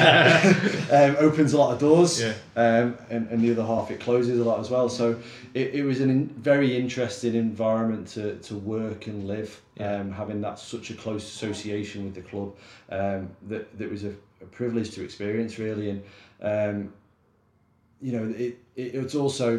um, opens a lot of doors, yeah. um, and, and the other half it closes a lot as well. So it, it was a in, very interesting environment to, to work and live, yeah. um, having that such a close association with the club. Um, that that was a, a privilege to experience, really, and um, you know it, it it's also.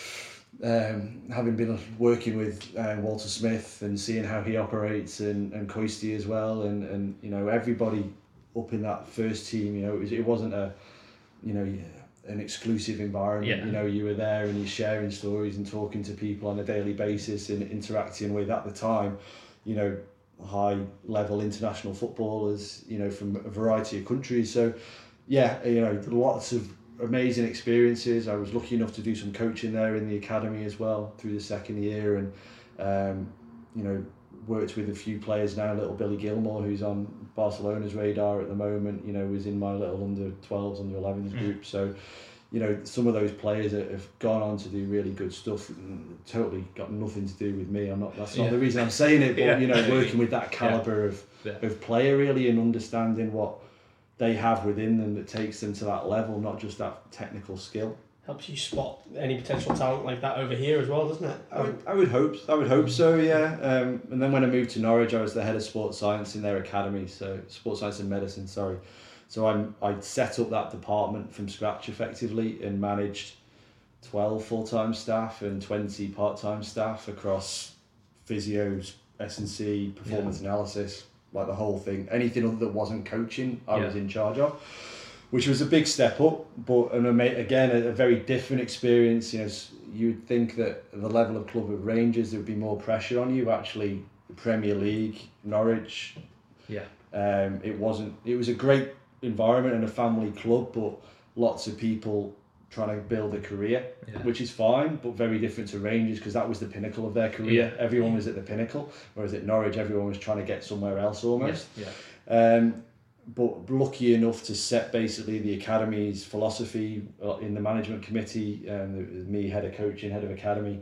Um, having been working with uh, Walter Smith and seeing how he operates, and, and Coisty as well, and, and you know everybody up in that first team, you know it, was, it wasn't a you know an exclusive environment. Yeah. You know you were there and you're sharing stories and talking to people on a daily basis and interacting with, at the time, you know high level international footballers, you know from a variety of countries. So yeah, you know lots of amazing experiences. I was lucky enough to do some coaching there in the academy as well through the second year, and um, you know worked with a few players now. Little Billy Gilmore, who's on Barcelona's radar at the moment, you know was in my little under twelves, under elevens group. So you know some of those players that have gone on to do really good stuff, totally got nothing to do with me. I'm not that's not yeah. the reason I'm saying it, but yeah. you know working with that calibre yeah. of yeah. of player, really, and understanding what they have within them that takes them to that level, not just that technical skill. Helps you spot any potential talent like that over here as well, doesn't it? I would, I would hope, I would hope so, yeah. Um, and then when I moved to Norwich, I was the head of sports science in their academy, so sports science and medicine, sorry. So I'm, I set up that department from scratch effectively and managed twelve full-time staff and twenty part-time staff across physios, S and C, performance yeah. analysis, like the whole thing. Anything other that wasn't coaching, I yeah. was in charge of, which was a big step up, but and again a, a very different experience. You know, you'd think that at the level of club of Rangers there would be more pressure on you. Actually, the Premier League, Norwich, yeah, um, it wasn't. It was a great environment and a family club, but lots of people trying to build a career, yeah. which is fine, but very different to Rangers because that was the pinnacle of their career. Yeah. Everyone was at the pinnacle, whereas at Norwich everyone was trying to get somewhere else almost. Yeah. Yeah. Um, but lucky enough to set basically the academy's philosophy in the management committee, um, it was me, head of coaching, head of academy,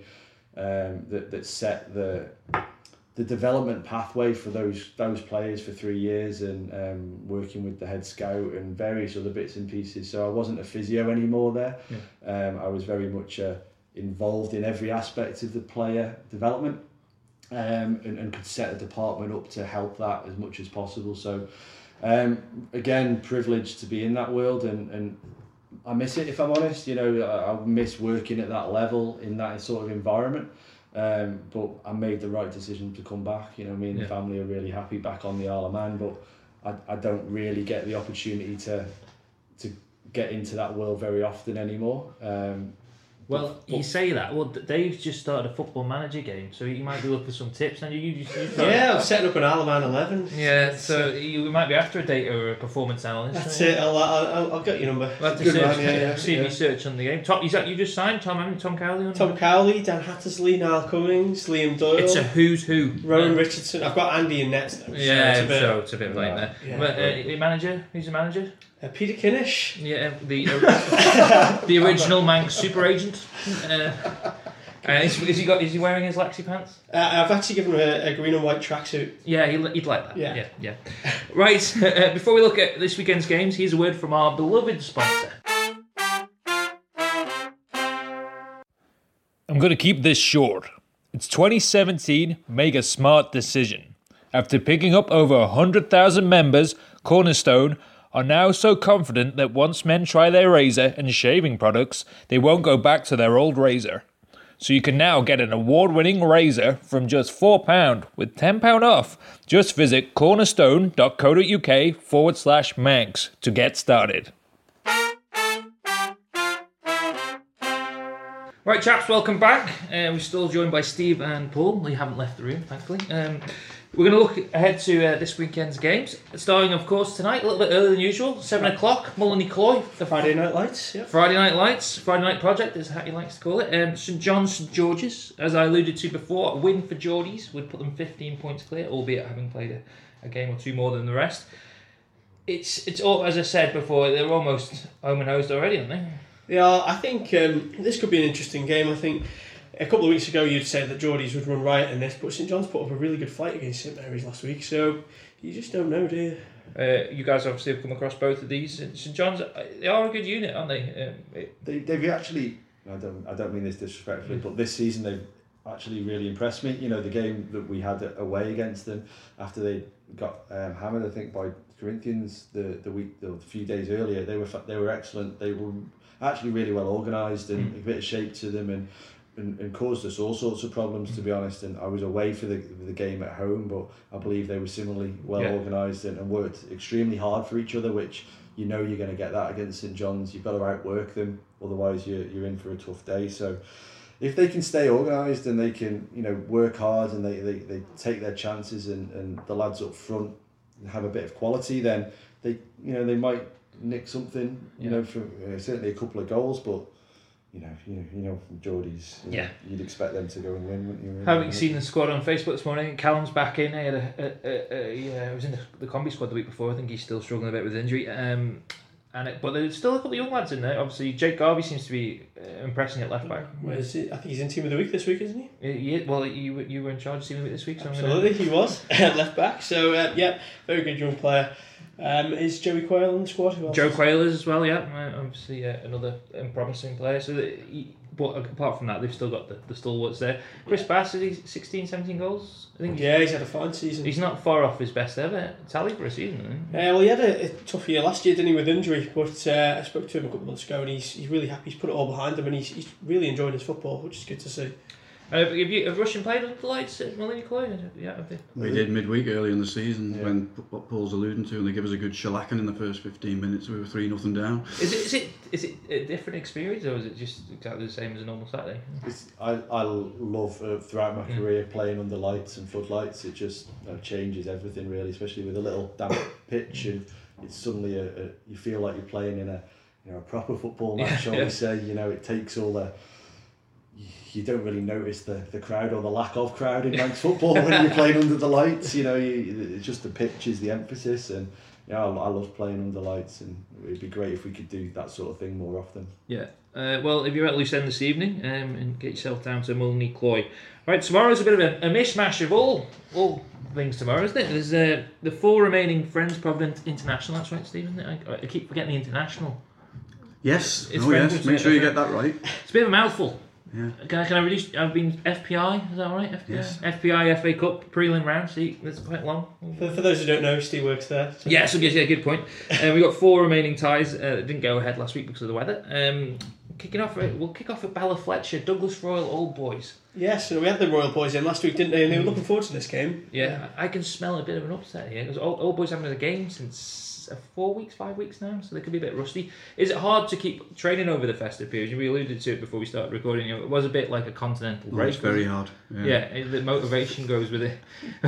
um, that, that set the the development pathway for those those players for three years, and um, working with the head scout and various other bits and pieces. So I wasn't a physio anymore there. Yeah. Um, I was very much uh, involved in every aspect of the player development, um, and, and could set a department up to help that as much as possible. So um, again, privileged to be in that world, and, and I miss it, if I'm honest. You know, I, I miss working at that level in that sort of environment. Um, but I made the right decision to come back. You know, me and yeah. the family are really happy back on the Isle of Man, but I, I don't really get the opportunity to to get into that world very often anymore. Um, well, but, you say that. Well, Dave's just started a football manager game, so you might be looking for some tips. And you, you, you yeah, I'm setting up an Isle of Man eleven. Yeah, so you might be after a data or a performance analyst. That's it. I'll, I'll, I'll get your number. We'll have to Good search, man, yeah, yeah, see if yeah. you search on the game. Tom, is that you just signed Tom? Haven't you? Tom Cowley on? Tom Cowley, Dan Hattersley, Niall Cummings, Liam Doyle. It's a who's who. Rowan yeah. Richardson. I've got Andy in nets though. Yeah, so it's a bit, so it's a bit late there. Yeah. But uh, your manager? Who's the manager? Uh, Peter Kinnish. Yeah, the uh, the original Manx super agent. Uh, Uh, is, is he got? Is he wearing his Lexi pants? Uh, I've actually given him a, a green and white tracksuit. Yeah, he, he'd like that. Yeah. yeah, yeah. Right. Uh, before we look at this weekend's games, here's a word from our beloved sponsor. I'm going to keep this short. It's twenty seventeen. Make a smart decision. After picking up over one hundred thousand members, Cornerstone are now so confident that once men try their razor and shaving products, they won't go back to their old razor. So you can now get an award-winning razor from just four pounds with ten pounds off. Just visit cornerstone.co.uk forward slash Manx to get started. Right, chaps, welcome back. Uh, we're still joined by Steve and Paul. They haven't left the room, thankfully. Um, we're going to look ahead to uh, this weekend's games. Starting, of course, tonight, a little bit earlier than usual, seven o'clock, Mullin y Cloy. The Friday Night Lights, yeah. Friday Night Lights, Friday Night Project, is how he likes to call it. Um, St John's, St George's, as I alluded to before, a win for Geordies would put them fifteen points clear, albeit having played a, a game or two more than the rest. It's, it's all, as I said before, they're almost home and hosed already, aren't they? Yeah, I think um, this could be an interesting game. I think a couple of weeks ago you'd say that Geordies would run riot in this, but St John's put up a really good fight against St Mary's last week, so you just don't know, do you? Uh, you guys obviously have come across both of these. St John's, they are a good unit, aren't they? Um, it, They, they've actually, I don't, I don't mean this disrespectfully, but this season they've actually really impressed me. You know, the game that we had away against them after they got um, hammered, I think, by Corinthians the the week, the few days earlier, they were they were excellent. They were actually really well organised and mm. a bit of shape to them, and, and and caused us all sorts of problems, to be honest. And I was away for the the game at home, but I believe they were similarly well yeah. organised and, and worked extremely hard for each other, which you know you're going to get that against St John's. You've got to outwork them, otherwise you're, you're in for a tough day. So if they can stay organised and they can, you know, work hard and they, they, they take their chances, and, and the lads up front have a bit of quality, then they, you know, they might nick something, you yeah. know, from uh, certainly a couple of goals, but you know, you know, you know, Geordies, you yeah, know, you'd expect them to go and win, wouldn't you? Having seen the squad on Facebook this morning, Callum's back in. He had a, a, a, a yeah, he was in the, the combi squad the week before. I think he's still struggling a bit with injury. Um, and it, but there's still a couple of young lads in there. Obviously, Jake Garvey seems to be uh, impressing at left back. Where is he? I think he's in team of the week this week, isn't he? Uh, yeah, well, you you were in charge of team of the week this week, so absolutely, I'm gonna... he was at left back. So uh, yeah, very good young player. Um, is Joey Quayle in the squad? Who else? Joe Quayle is as well, yeah. Uh, obviously, uh, another um, promising player. So, that he, but apart from that, they've still got the, the stalwarts there. Chris Bass, is he sixteen, seventeen goals? I think. Yeah, he's had a fine season. He's not far off his best ever tally for a season. Yeah, uh, well, he had a, a tough year last year, didn't he, with injury? But uh, I spoke to him a couple of months ago, and he's he's really happy. He's put it all behind him, and he's he's really enjoying his football, which is good to see. Uh, have, you, have Russian played with the lights at Mullin y Cloy? Yeah, have they? We did midweek early in the season, yeah. when what Paul's alluding to, and they give us a good shellacking in the first fifteen minutes. We were three nothing down. Is it is it is it a different experience, or is it just exactly the same as a normal Saturday? It's, I I love uh, throughout my mm. career playing under lights and floodlights. It just you know, changes everything really, especially with a little damp pitch, and it's suddenly a, a you feel like you're playing in a you know a proper football match. Yeah, shall yeah. we say? You know, it takes all the. You don't really notice the, the crowd or the lack of crowd in Manx football when you're playing under the lights. You know, you, it's just the pitch is the emphasis, and yeah, I, I love playing under lights, and it'd be great if we could do that sort of thing more often. Yeah. Uh, well, if you're at Loose End this evening, um, and get yourself down to Mullin y Cloy. Right, tomorrow's a bit of a, a mishmash of all all things tomorrow, isn't it? There's uh, the four remaining Friends Provident International. That's right, Steve, isn't it? I, I keep forgetting the international. Yes. It's oh Friends, yes. Make sure you get that right. It's a bit of a mouthful. Yeah. Can I, can I reduce? I've been F P I, is that all right? F P I? Yes. F P I F A Cup prelim round. See, that's quite long. For, for those who don't know, Steve works there. So. Yeah, so yeah, good point. Uh, we got four remaining ties. Uh, that didn't go ahead last week because of the weather. Um, kicking off, we'll kick off at Ballafletcher, Douglas Royal Old Boys. Yes, so we had the Royal Boys in last week, didn't they? And they were looking forward to this game. Yeah, I can smell a bit of an upset here because Old, Old Boys haven't had a game since uh, four weeks, five weeks now, so they could be a bit rusty. Is it hard to keep training over the festive period? We alluded to it before we started recording. You know, it was a bit like a continental Oh, break. it's very hard. Yeah. yeah, the motivation goes with it.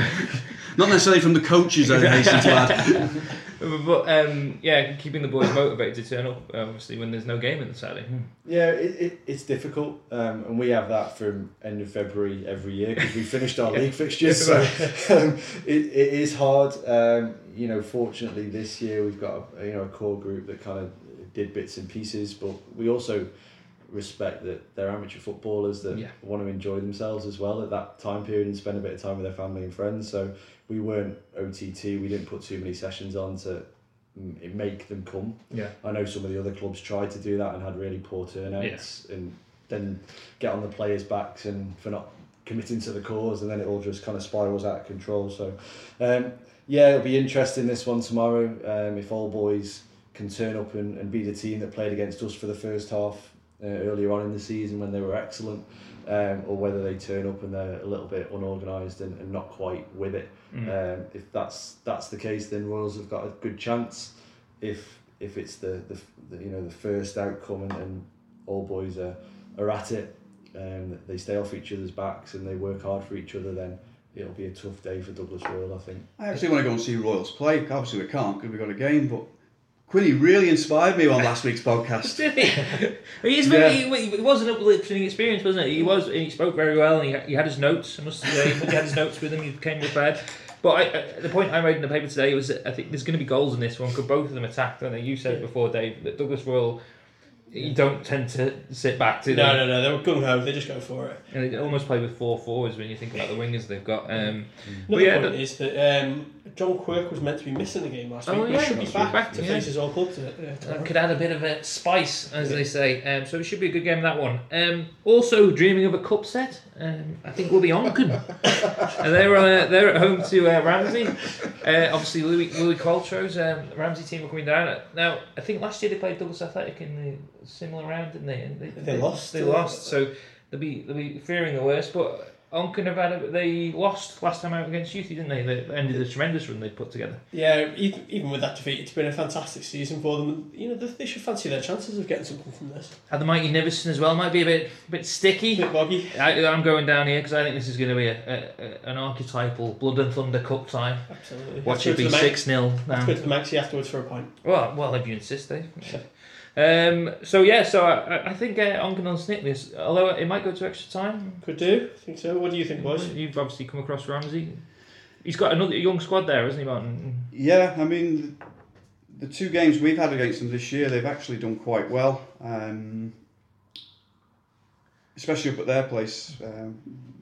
Not necessarily from the coaches, I hasten to add. But um, yeah, keeping the boys motivated to turn up, obviously, when there's no game in the Saturday. Yeah, it, it it's difficult, um, and we have that from end of February every year because we finished our yeah. league fixtures. So um, it it is hard. Um, you know, fortunately this year we've got a, you know a core group that kind of did bits and pieces, but we also respect that they're amateur footballers that Yeah. want to enjoy themselves as well at that time period and spend a bit of time with their family and friends. So we weren't O T T, we didn't put too many sessions on to mm, make them come. Yeah. I know some of the other clubs tried to do that and had really poor turnouts and then get on the players' backs and for not committing to the cause, and then it all just kind of spirals out of control. So um, yeah, it'll be interesting this one tomorrow, um, if Old Boys can turn up and, and be the team that played against us for the first half uh, earlier on in the season when they were excellent, um, or whether they turn up and they're a little bit unorganised and, and not quite with it. Mm. Um, if that's that's the case, then Royals have got a good chance. If if it's the, the, the you know the first outcome and, and All Boys are, are at it, um, they stay off each other's backs and they work hard for each other, then it'll be a tough day for Douglas Royal, I think. I actually want to go and see Royals play. Obviously we can't because we've got a game, but Quinny really inspired me on last week's podcast. Did he? He's Yeah. very, he, it was an uplifting experience, wasn't it? He was. He spoke very well, and he, he had his notes. I must say, he had his notes with him. He came prepared. But I, I, the point I made in the paper today was that I think there's going to be goals in this one because both of them attacked. I think you said before, Dave, that Douglas Royal, you don't tend to sit back to them. No, no, no. They were gung ho. They just go for it. And they almost play with four forwards when you think about the wingers they've got. Um, but Another yeah, point that- is that um, John Quirk was meant to be missing the game last Oh, week. yeah, He should he be should be back, back, to yeah. face his old club to, uh, That tomorrow. could add a bit of a spice, as they say. Um, so it should be a good game, that one. Um, also, dreaming of a cup set, um, I think we'll be Onken. And they're, uh, they're at home to uh, Ramsey. Uh, obviously, Louis, Louis Qualtro's um, Ramsey team are coming down. Now, I think last year they played Douglas Athletic in the similar round, didn't they? And they, They lost. They lost, so they'll be, they'll be fearing the worst. But Onken have had a, they lost last time out against Youthie, didn't they? They ended a tremendous run they put together. Yeah, even, even with that defeat, it's been a fantastic season for them. You know, they, they should fancy their chances of getting something from this. And the mighty Niverson as well might be a bit, bit sticky. Bit boggy. I, I'm going down here because I think this is going to be a, a, a, an archetypal Blood and Thunder Cup tie. Absolutely. Watch Have it to go be to the six nil Max- now. Go to the Maxi afterwards for a pint. Well, well, if you insist, Dave. Um, so yeah, so I, I think uh, Onken will snick this, although it might go to extra time. Could do. I think so. What do you think, boys? You've obviously come across Ramsey. He's got another young squad there, hasn't he, Martin? Yeah, I mean, the two games we've had against them this year, they've actually done quite well. Um, especially up at their place. Um,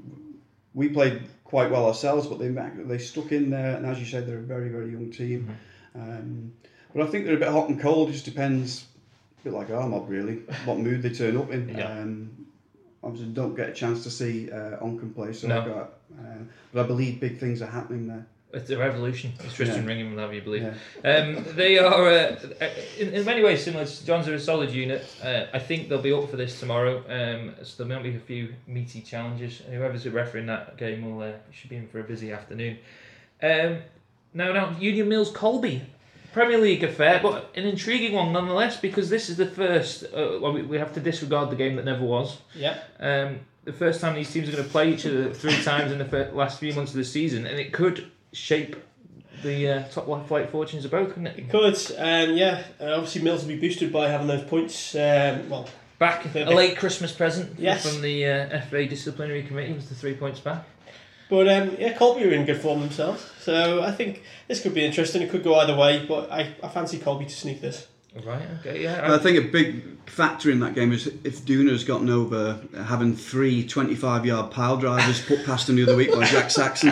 we played quite well ourselves, but they they stuck in there, and as you said, they're a very, very young team. Mm-hmm. Um, but I think they're a bit hot and cold. It just depends, a bit like our mob really, what mood they turn up in. Yeah. Um, obviously, don't get a chance to see uh, Onken play, so No. I got, uh, but I believe big things are happening there. It's a revolution. It's Tristan Yeah. Ringham, will have you believe. Yeah. Um, they are, uh, in, in many ways, similar to John's are a solid unit. Uh, I think they'll be up for this tomorrow. Um, so there might be a few meaty challenges. Whoever's a referee in that game will uh, should be in for a busy afternoon. Um, now, now Union Mills Colby, Premier League affair, but an intriguing one nonetheless because this is the first. Uh, well, we, we have to disregard the game that never was. Yeah. Um, the first time these teams are going to play each other three times in the fir- last few months of the season, and it could shape the uh, top flight fortunes of both, couldn't it? It could. Um, yeah. Uh, obviously, Mills will be boosted by having those points. Um, well, Back, a late Christmas present Yes. from the uh, F A disciplinary committee was the three points back. But um, yeah, Colby are in good form themselves. So I think this could be interesting. It could go either way, but I, I fancy Colby to sneak this. Right, okay, yeah. And I think a big factor in that game is if Dooner's gotten over having three twenty-five yard pile drivers put past him the other week by Jack Saxon,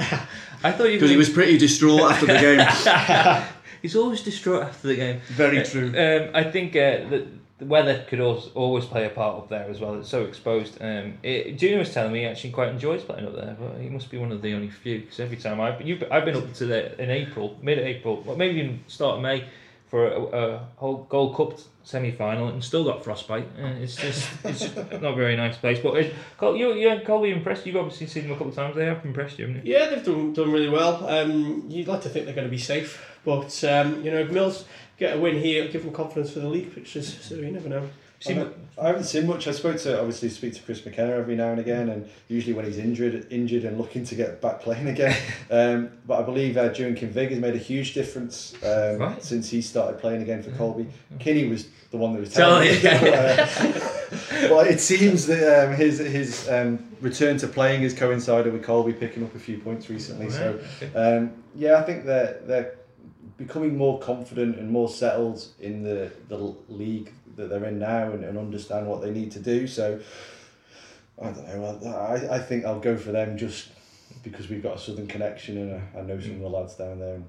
I thought you because he was pretty distraught after the game. He's always distraught after the game. Very true. Um, I think uh, that the weather could also always play a part up there as well. It's so exposed. Um, it, Junior was telling me he actually quite enjoys playing up there, but he must be one of the only few. Because every time I've been, you've, I've been up to the in April, mid-April, well, maybe even start of May for a, a whole Gold Cup semi-final and still got frostbite. Uh, it's just it's just not a very nice place. But it, Col- you, you, Colby impressed. You've obviously seen them a couple of times. They have impressed you, haven't you? Yeah, they've done done really well. Um, you'd like to think they're going to be safe, but um, you know, if Mills get a win here, it'll give them confidence for the league fixtures. So you never know. I haven't, I haven't seen much. I spoke to obviously speak to Chris McKenna every now and again, and usually when he's injured, injured and looking to get back playing again. Um, but I believe uh, Julian Kinvig has made a huge difference um, Right. since he started playing again for Colby. Kinney was the one that was Tell telling me. me. uh, But it seems that um, his his um, return to playing has coincided with Colby picking up a few points recently. So Okay. um, yeah, I think they're they're becoming more confident and more settled in the the league that they're in now and, and understand what they need to do. So I don't know. I I think I'll go for them just because we've got a Southern connection and I, I know some of the lads down there.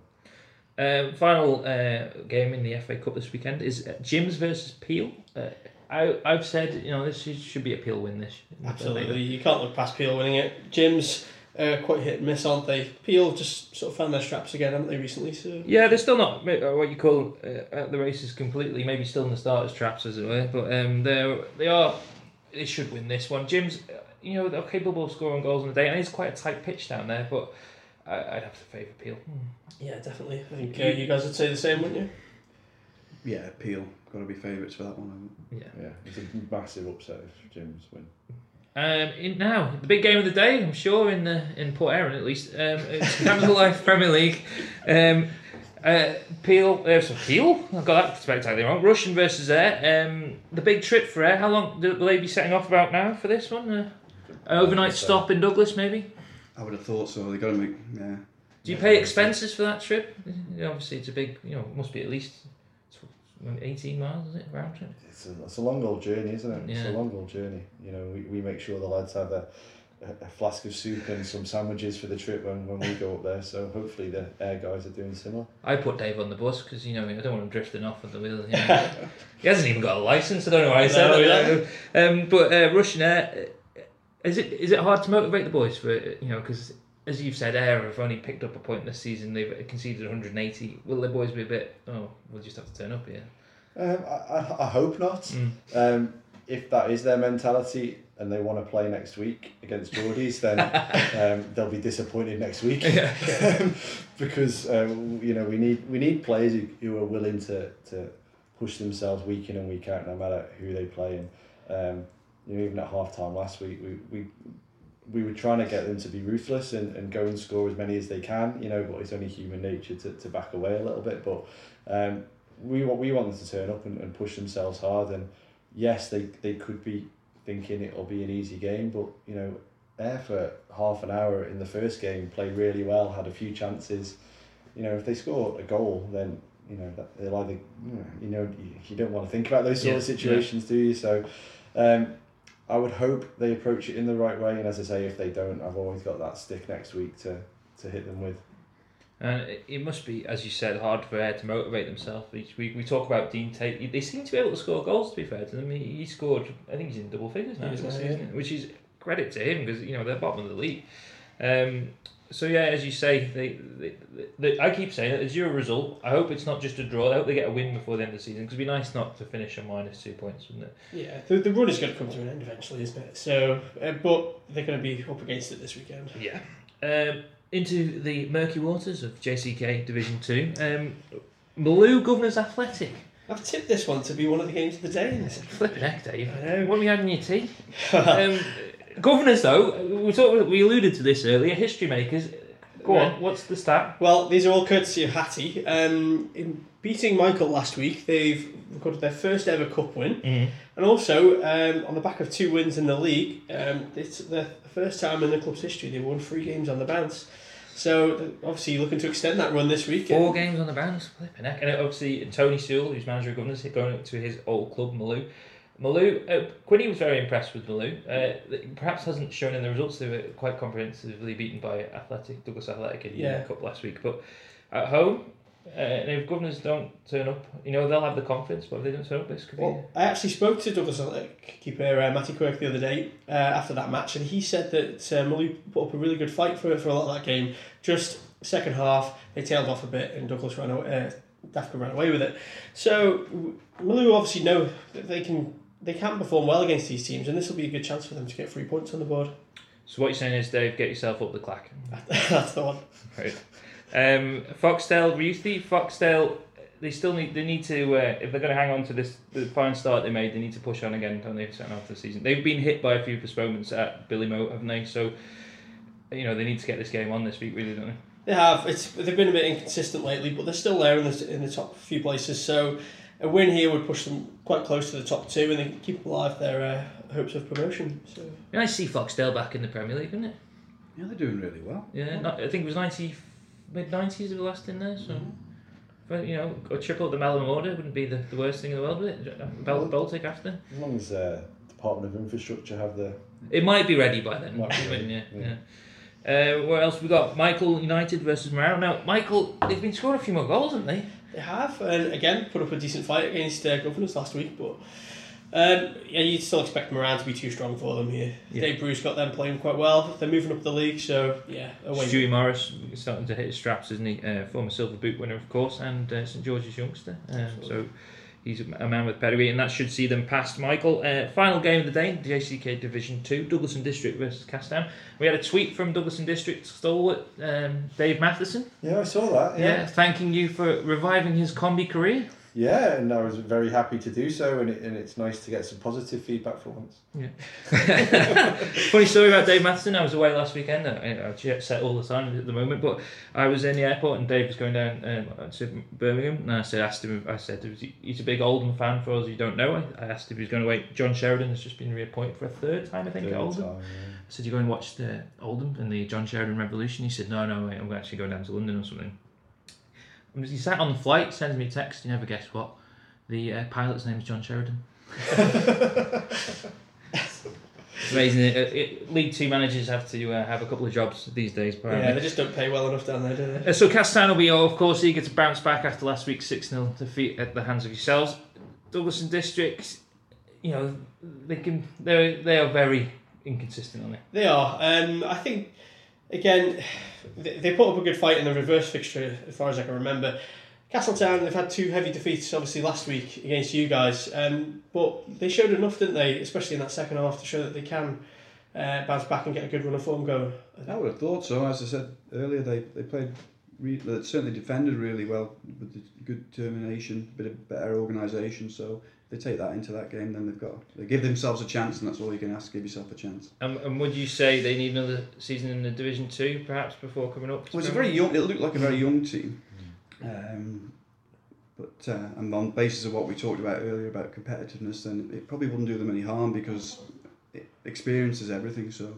Um, final uh, game in the F A Cup this weekend is uh, Jims versus Peel. Uh, I I've said you know this should be a Peel win. This Absolutely, you can't look past Peel winning it. Jims uh, quite hit and miss, aren't they? Peel just sort of found their straps again, haven't they, recently? So yeah, they're still not what you call uh, at the races completely. Maybe still in the starters' traps, as it were. But um, they they are they should win this one. Jims, you know, they're capable of scoring goals in the day, and it's quite a tight pitch down there, but I, I'd have to favour Peel. Yeah, definitely. I think uh, you guys would say the same, wouldn't you? Yeah, Peel. Got to be favourites for that one. Yeah. Yeah, it's a massive upset if Jims win. Um, in now the big game of the day, I'm sure in uh, in Port Erin at least. Um, it's Capital Life Premier League. Um, uh, Peel, uh, so Peel. I got that spectacularly wrong. Russian versus Ayr. Um, the big trip for Ayr. How long will they be setting off about now for this one? Uh, an overnight stop in Douglas, maybe. I would have thought so. They got to make yeah. Do you pay expenses for that trip? Obviously, it's a big. You know, it must be at least eighteen miles, is it, round trip? It's a, it's a long old journey, isn't it? It's Yeah. a long old journey. You know, we, we make sure the lads have a, a, a flask of soup and some sandwiches for the trip when, when we go up there. So hopefully the Ayr guys are doing similar. I put Dave on the bus because you know I don't want him drifting off with the wheel. You know. He hasn't even got a license. I don't know why I said No, that. Yeah. Um, but uh, Russian Ayr, is it is it hard to motivate the boys for you know because as you've said, Ayr have only picked up a point this season. They've conceded one hundred eighty. Will the boys be a bit? Oh, we'll just have to turn up here. Um, I, I, I hope not. Mm. Um, if that is their mentality and they want to play next week against Geordies, then um, they'll be disappointed next week. um, because um, you know we need we need players who, who are willing to, to push themselves week in and week out, no matter who they play. And um, you know, even at half time last week, we, we we were trying to get them to be ruthless and, and go and score as many as they can. You know, but it's only human nature to, to back away a little bit. But um, we we want them to turn up and, and push themselves hard. And yes, they, they could be thinking it'll be an easy game, but you know, Ayr for half an hour in the first game played really well, had a few chances. You know, if they score a goal, then you know that they'll either you know you, you don't want to think about those sort Yeah, of situations, yeah. do you? So, um, I would hope they approach it in the right way. And as I say, if they don't, I've always got that stick next week to to hit them with. And it must be, as you said, hard for Ayr to motivate themselves each week. We talk about Dean Tate. They seem to be able to score goals, to be fair to them. He, he scored, I think he's in double figures now, He's this now, season, yeah. which is credit to him because, you know, they're bottom of the league. Um, so, yeah, as you say, they, they, they, I keep saying it, it's your result. I hope it's not just a draw. I hope they get a win before the end of the season because it'd be nice not to finish on minus two points, wouldn't it? Yeah, the, the run is going to come to an end eventually, isn't it? So, uh, but they're going to be up against it this weekend. Yeah. Um, into the murky waters of J C K Division two. Um, Maloo Governors Athletic. I've tipped this one to be one of the games of the day. In this. Flipping heck, Dave. I know. What have you had in your tea? um, Governors, though, we talked, we alluded to this earlier. History makers. Go Right. on. What's the stat? Well, these are all courtesy of Hattie. Um, in beating Michael last week, they've recorded their first ever cup win, Mm-hmm. and also um, on the back of two wins in the league, um, it's the first time in the club's history they won three games on the bounce. So obviously looking to extend that run this week. Four games on the bounce. Flipping heck. And obviously Tony Sewell, who's manager of Governors, going to his old club, Maloo. Maloo, uh, Quinny was very impressed with Maloo. Uh, perhaps hasn't shown in the results. They were quite comprehensively beaten by Athletic, Douglas Athletic in the Yeah. Cup last week. But at home, uh, and if Governors don't turn up, you know, they'll have the confidence, but if they don't turn up, this could be... Well, I actually spoke to Douglas Athletic keeper uh, Matty Quirk the other day uh, after that match, and he said that uh, Maloo put up a really good fight for for a lot of that game. Just second half, they tailed off a bit, and Douglas ran away. Uh, Dafka ran away with it. So Maloo obviously know that they can they can perform well against these teams, and this will be a good chance for them to get three points on the board. So what you're saying is, Dave, get yourself up the clack. That's the one. Right. Um, Foxdale, Ruthie, Foxdale, they still need they need to uh, if they're going to hang on to this the fine start they made, they need to push on again, don't they? Second half of the season, they've been hit by a few postponements at Billy Moat, haven't they? So, you know, they need to get this game on this week, really, don't they? They have. It's they've been a bit inconsistent lately, but they're still there in the in the top few places. So a win here would push them quite close to the top two, and they can keep alive their uh, hopes of promotion. So Nice to see Foxdale back in the Premier League, isn't it? Yeah, they're doing really well. Yeah, not, I think it was ninety mid nineties they were last in there. So For, you know, or triple the Mellon order wouldn't be the, the worst thing in the world, would it? Bel- Baltic after. As long as uh, Department of Infrastructure have the... It might be ready by then. Might be ready, yeah, yeah. yeah. Uh, what else we got? Michael United versus Morale. Now, Michael, they've been scoring a few more goals, haven't they? They have, and again, put up a decent fight against uh, Governors last week, but um, yeah, you'd still expect Moran to be too strong for them here. Yeah. Dave Bruce got them playing quite well. They're moving up the league, so yeah, away. Stewie Morris starting to hit his straps, isn't he? Uh, former Silver Boot winner, of course, and uh, St George's youngster. Um, so he's a man with pedigree, and that should see them past Michael. Uh, final game of the day, J C K Division two, Douglas and District versus Castan. We had a tweet from Douglas and District stalwart um, Dave Matheson. Yeah, I saw that. Yeah. Yeah. thanking you for reviving his combi career. Yeah, and I was very happy to do so, and, it, and it's nice to get some positive feedback for once. Yeah. Funny story about Dave Matheson. I was away last weekend. I, I jet set all the time at the moment, but I was in the airport and Dave was going down um, to Birmingham, and I said, asked him. I said, he's a big Oldham fan. For those who don't know, I, I asked if he was going to wait. John Sheridan has just been reappointed for a third time, I think, Third at Oldham. time, yeah. I said, you go and watch the Oldham and the John Sheridan Revolution? He said, no, no, wait, I'm actually going down to London or something. And he sat on the flight, sends me a text. You never guess what. The uh, pilot's name is John Sheridan. Amazing. It, it, League Two managers have to uh, have a couple of jobs these days, apparently. Yeah, they just don't pay well enough down there, do they? Uh, so Castan will be, of course, eager to bounce back after last week's six nil defeat at the hands of yourselves. Douglas and District, you know, they can. They they are very inconsistent, aren't they? They are. Um, I think again, they, they put up a good fight in the reverse fixture, as far as I can remember. Castletown, they've had two heavy defeats, obviously, last week against you guys, um, but they showed enough, didn't they, especially in that second half, to show that they can uh, bounce back and get a good run of form going. I would have thought so. As I said earlier, they, they played, re- they certainly defended really well with the good determination, bit of better organisation. So if they take that into that game, then they've got they give themselves a chance, and that's all you can ask. Give yourself a chance. Um, and would you say they need another season in the Division Two, perhaps, before coming up? Well, it's a very young. It looked like a very young team. Um, but uh, and on the basis of what we talked about earlier about competitiveness, then it probably wouldn't do them any harm because it, experience is everything. So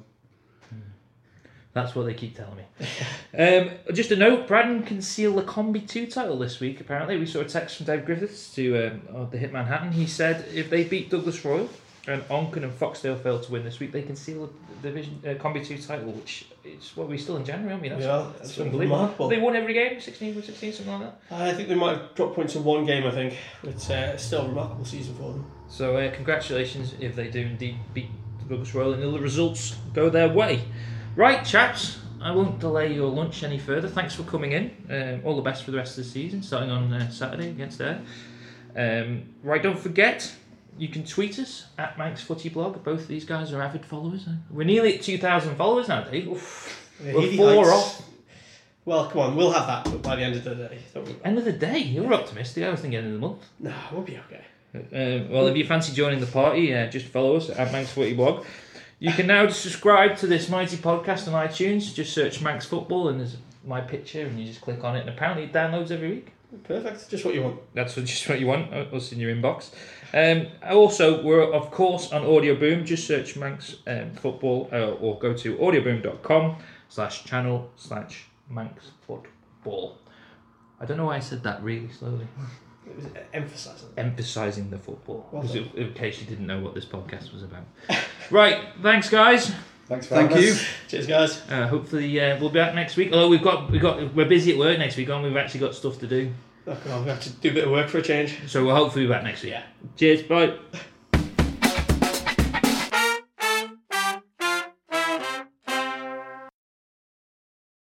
that's what they keep telling me. um, just a note: Braddon can seal the Combi Two title this week. Apparently, we saw a text from Dave Griffiths to um, oh, the Hitman Hatton. He said if they beat Douglas Royal and Onken and Foxdale fail to win this week, they can seal the division uh, Combi Two title, which is what well, we're still in January, aren't we? That's, Yeah, that's that's unbelievable. remarkable. They won every game, sixteen for sixteen, something like that. I think they might have dropped points in one game, I think, but uh, still a remarkable season for them. So uh, congratulations if they do indeed beat Douglas Royal and the results go their way. Right, chaps, I won't delay your lunch any further. Thanks for coming in. Um, all the best for the rest of the season, starting on uh, Saturday against there. Um, right, don't forget, you can tweet us at Manx Footy Blog. Both of these guys are avid followers. We're nearly at two thousand followers now, Dave. Oof. Yeah, We're Healy four Heights. off. Well, come on, we'll have that by the end of the day. Don't we? End of the day, you're optimistic. I was thinking end of the month. No, we'll be okay. Uh, well, if you fancy joining the party, uh, just follow us at Manx Footy Blog. You can now subscribe to this mighty podcast on iTunes. Just search Manx Football and there's my picture and you just click on it and apparently it downloads every week. Perfect, just what you want. That's just what you want, us in your inbox. Um, also, we're of course on Audio Boom. Just search Manx um, Football uh, or go to audioboom.com slash channel slash Manx Football. I don't know why I said that really slowly. It was emphasising. Emphasising the football. Well Because done. in, in case you didn't know what this podcast was about. Right, thanks guys. Thanks for Thank having you. us. Cheers, guys. Uh, hopefully uh, we'll be back next week. Although we've got we've got we're busy at work next week, and we've actually got stuff to do. Oh, come on, we have to do a bit of work for a change. So we'll hopefully be back next week. Yeah. Cheers, bye.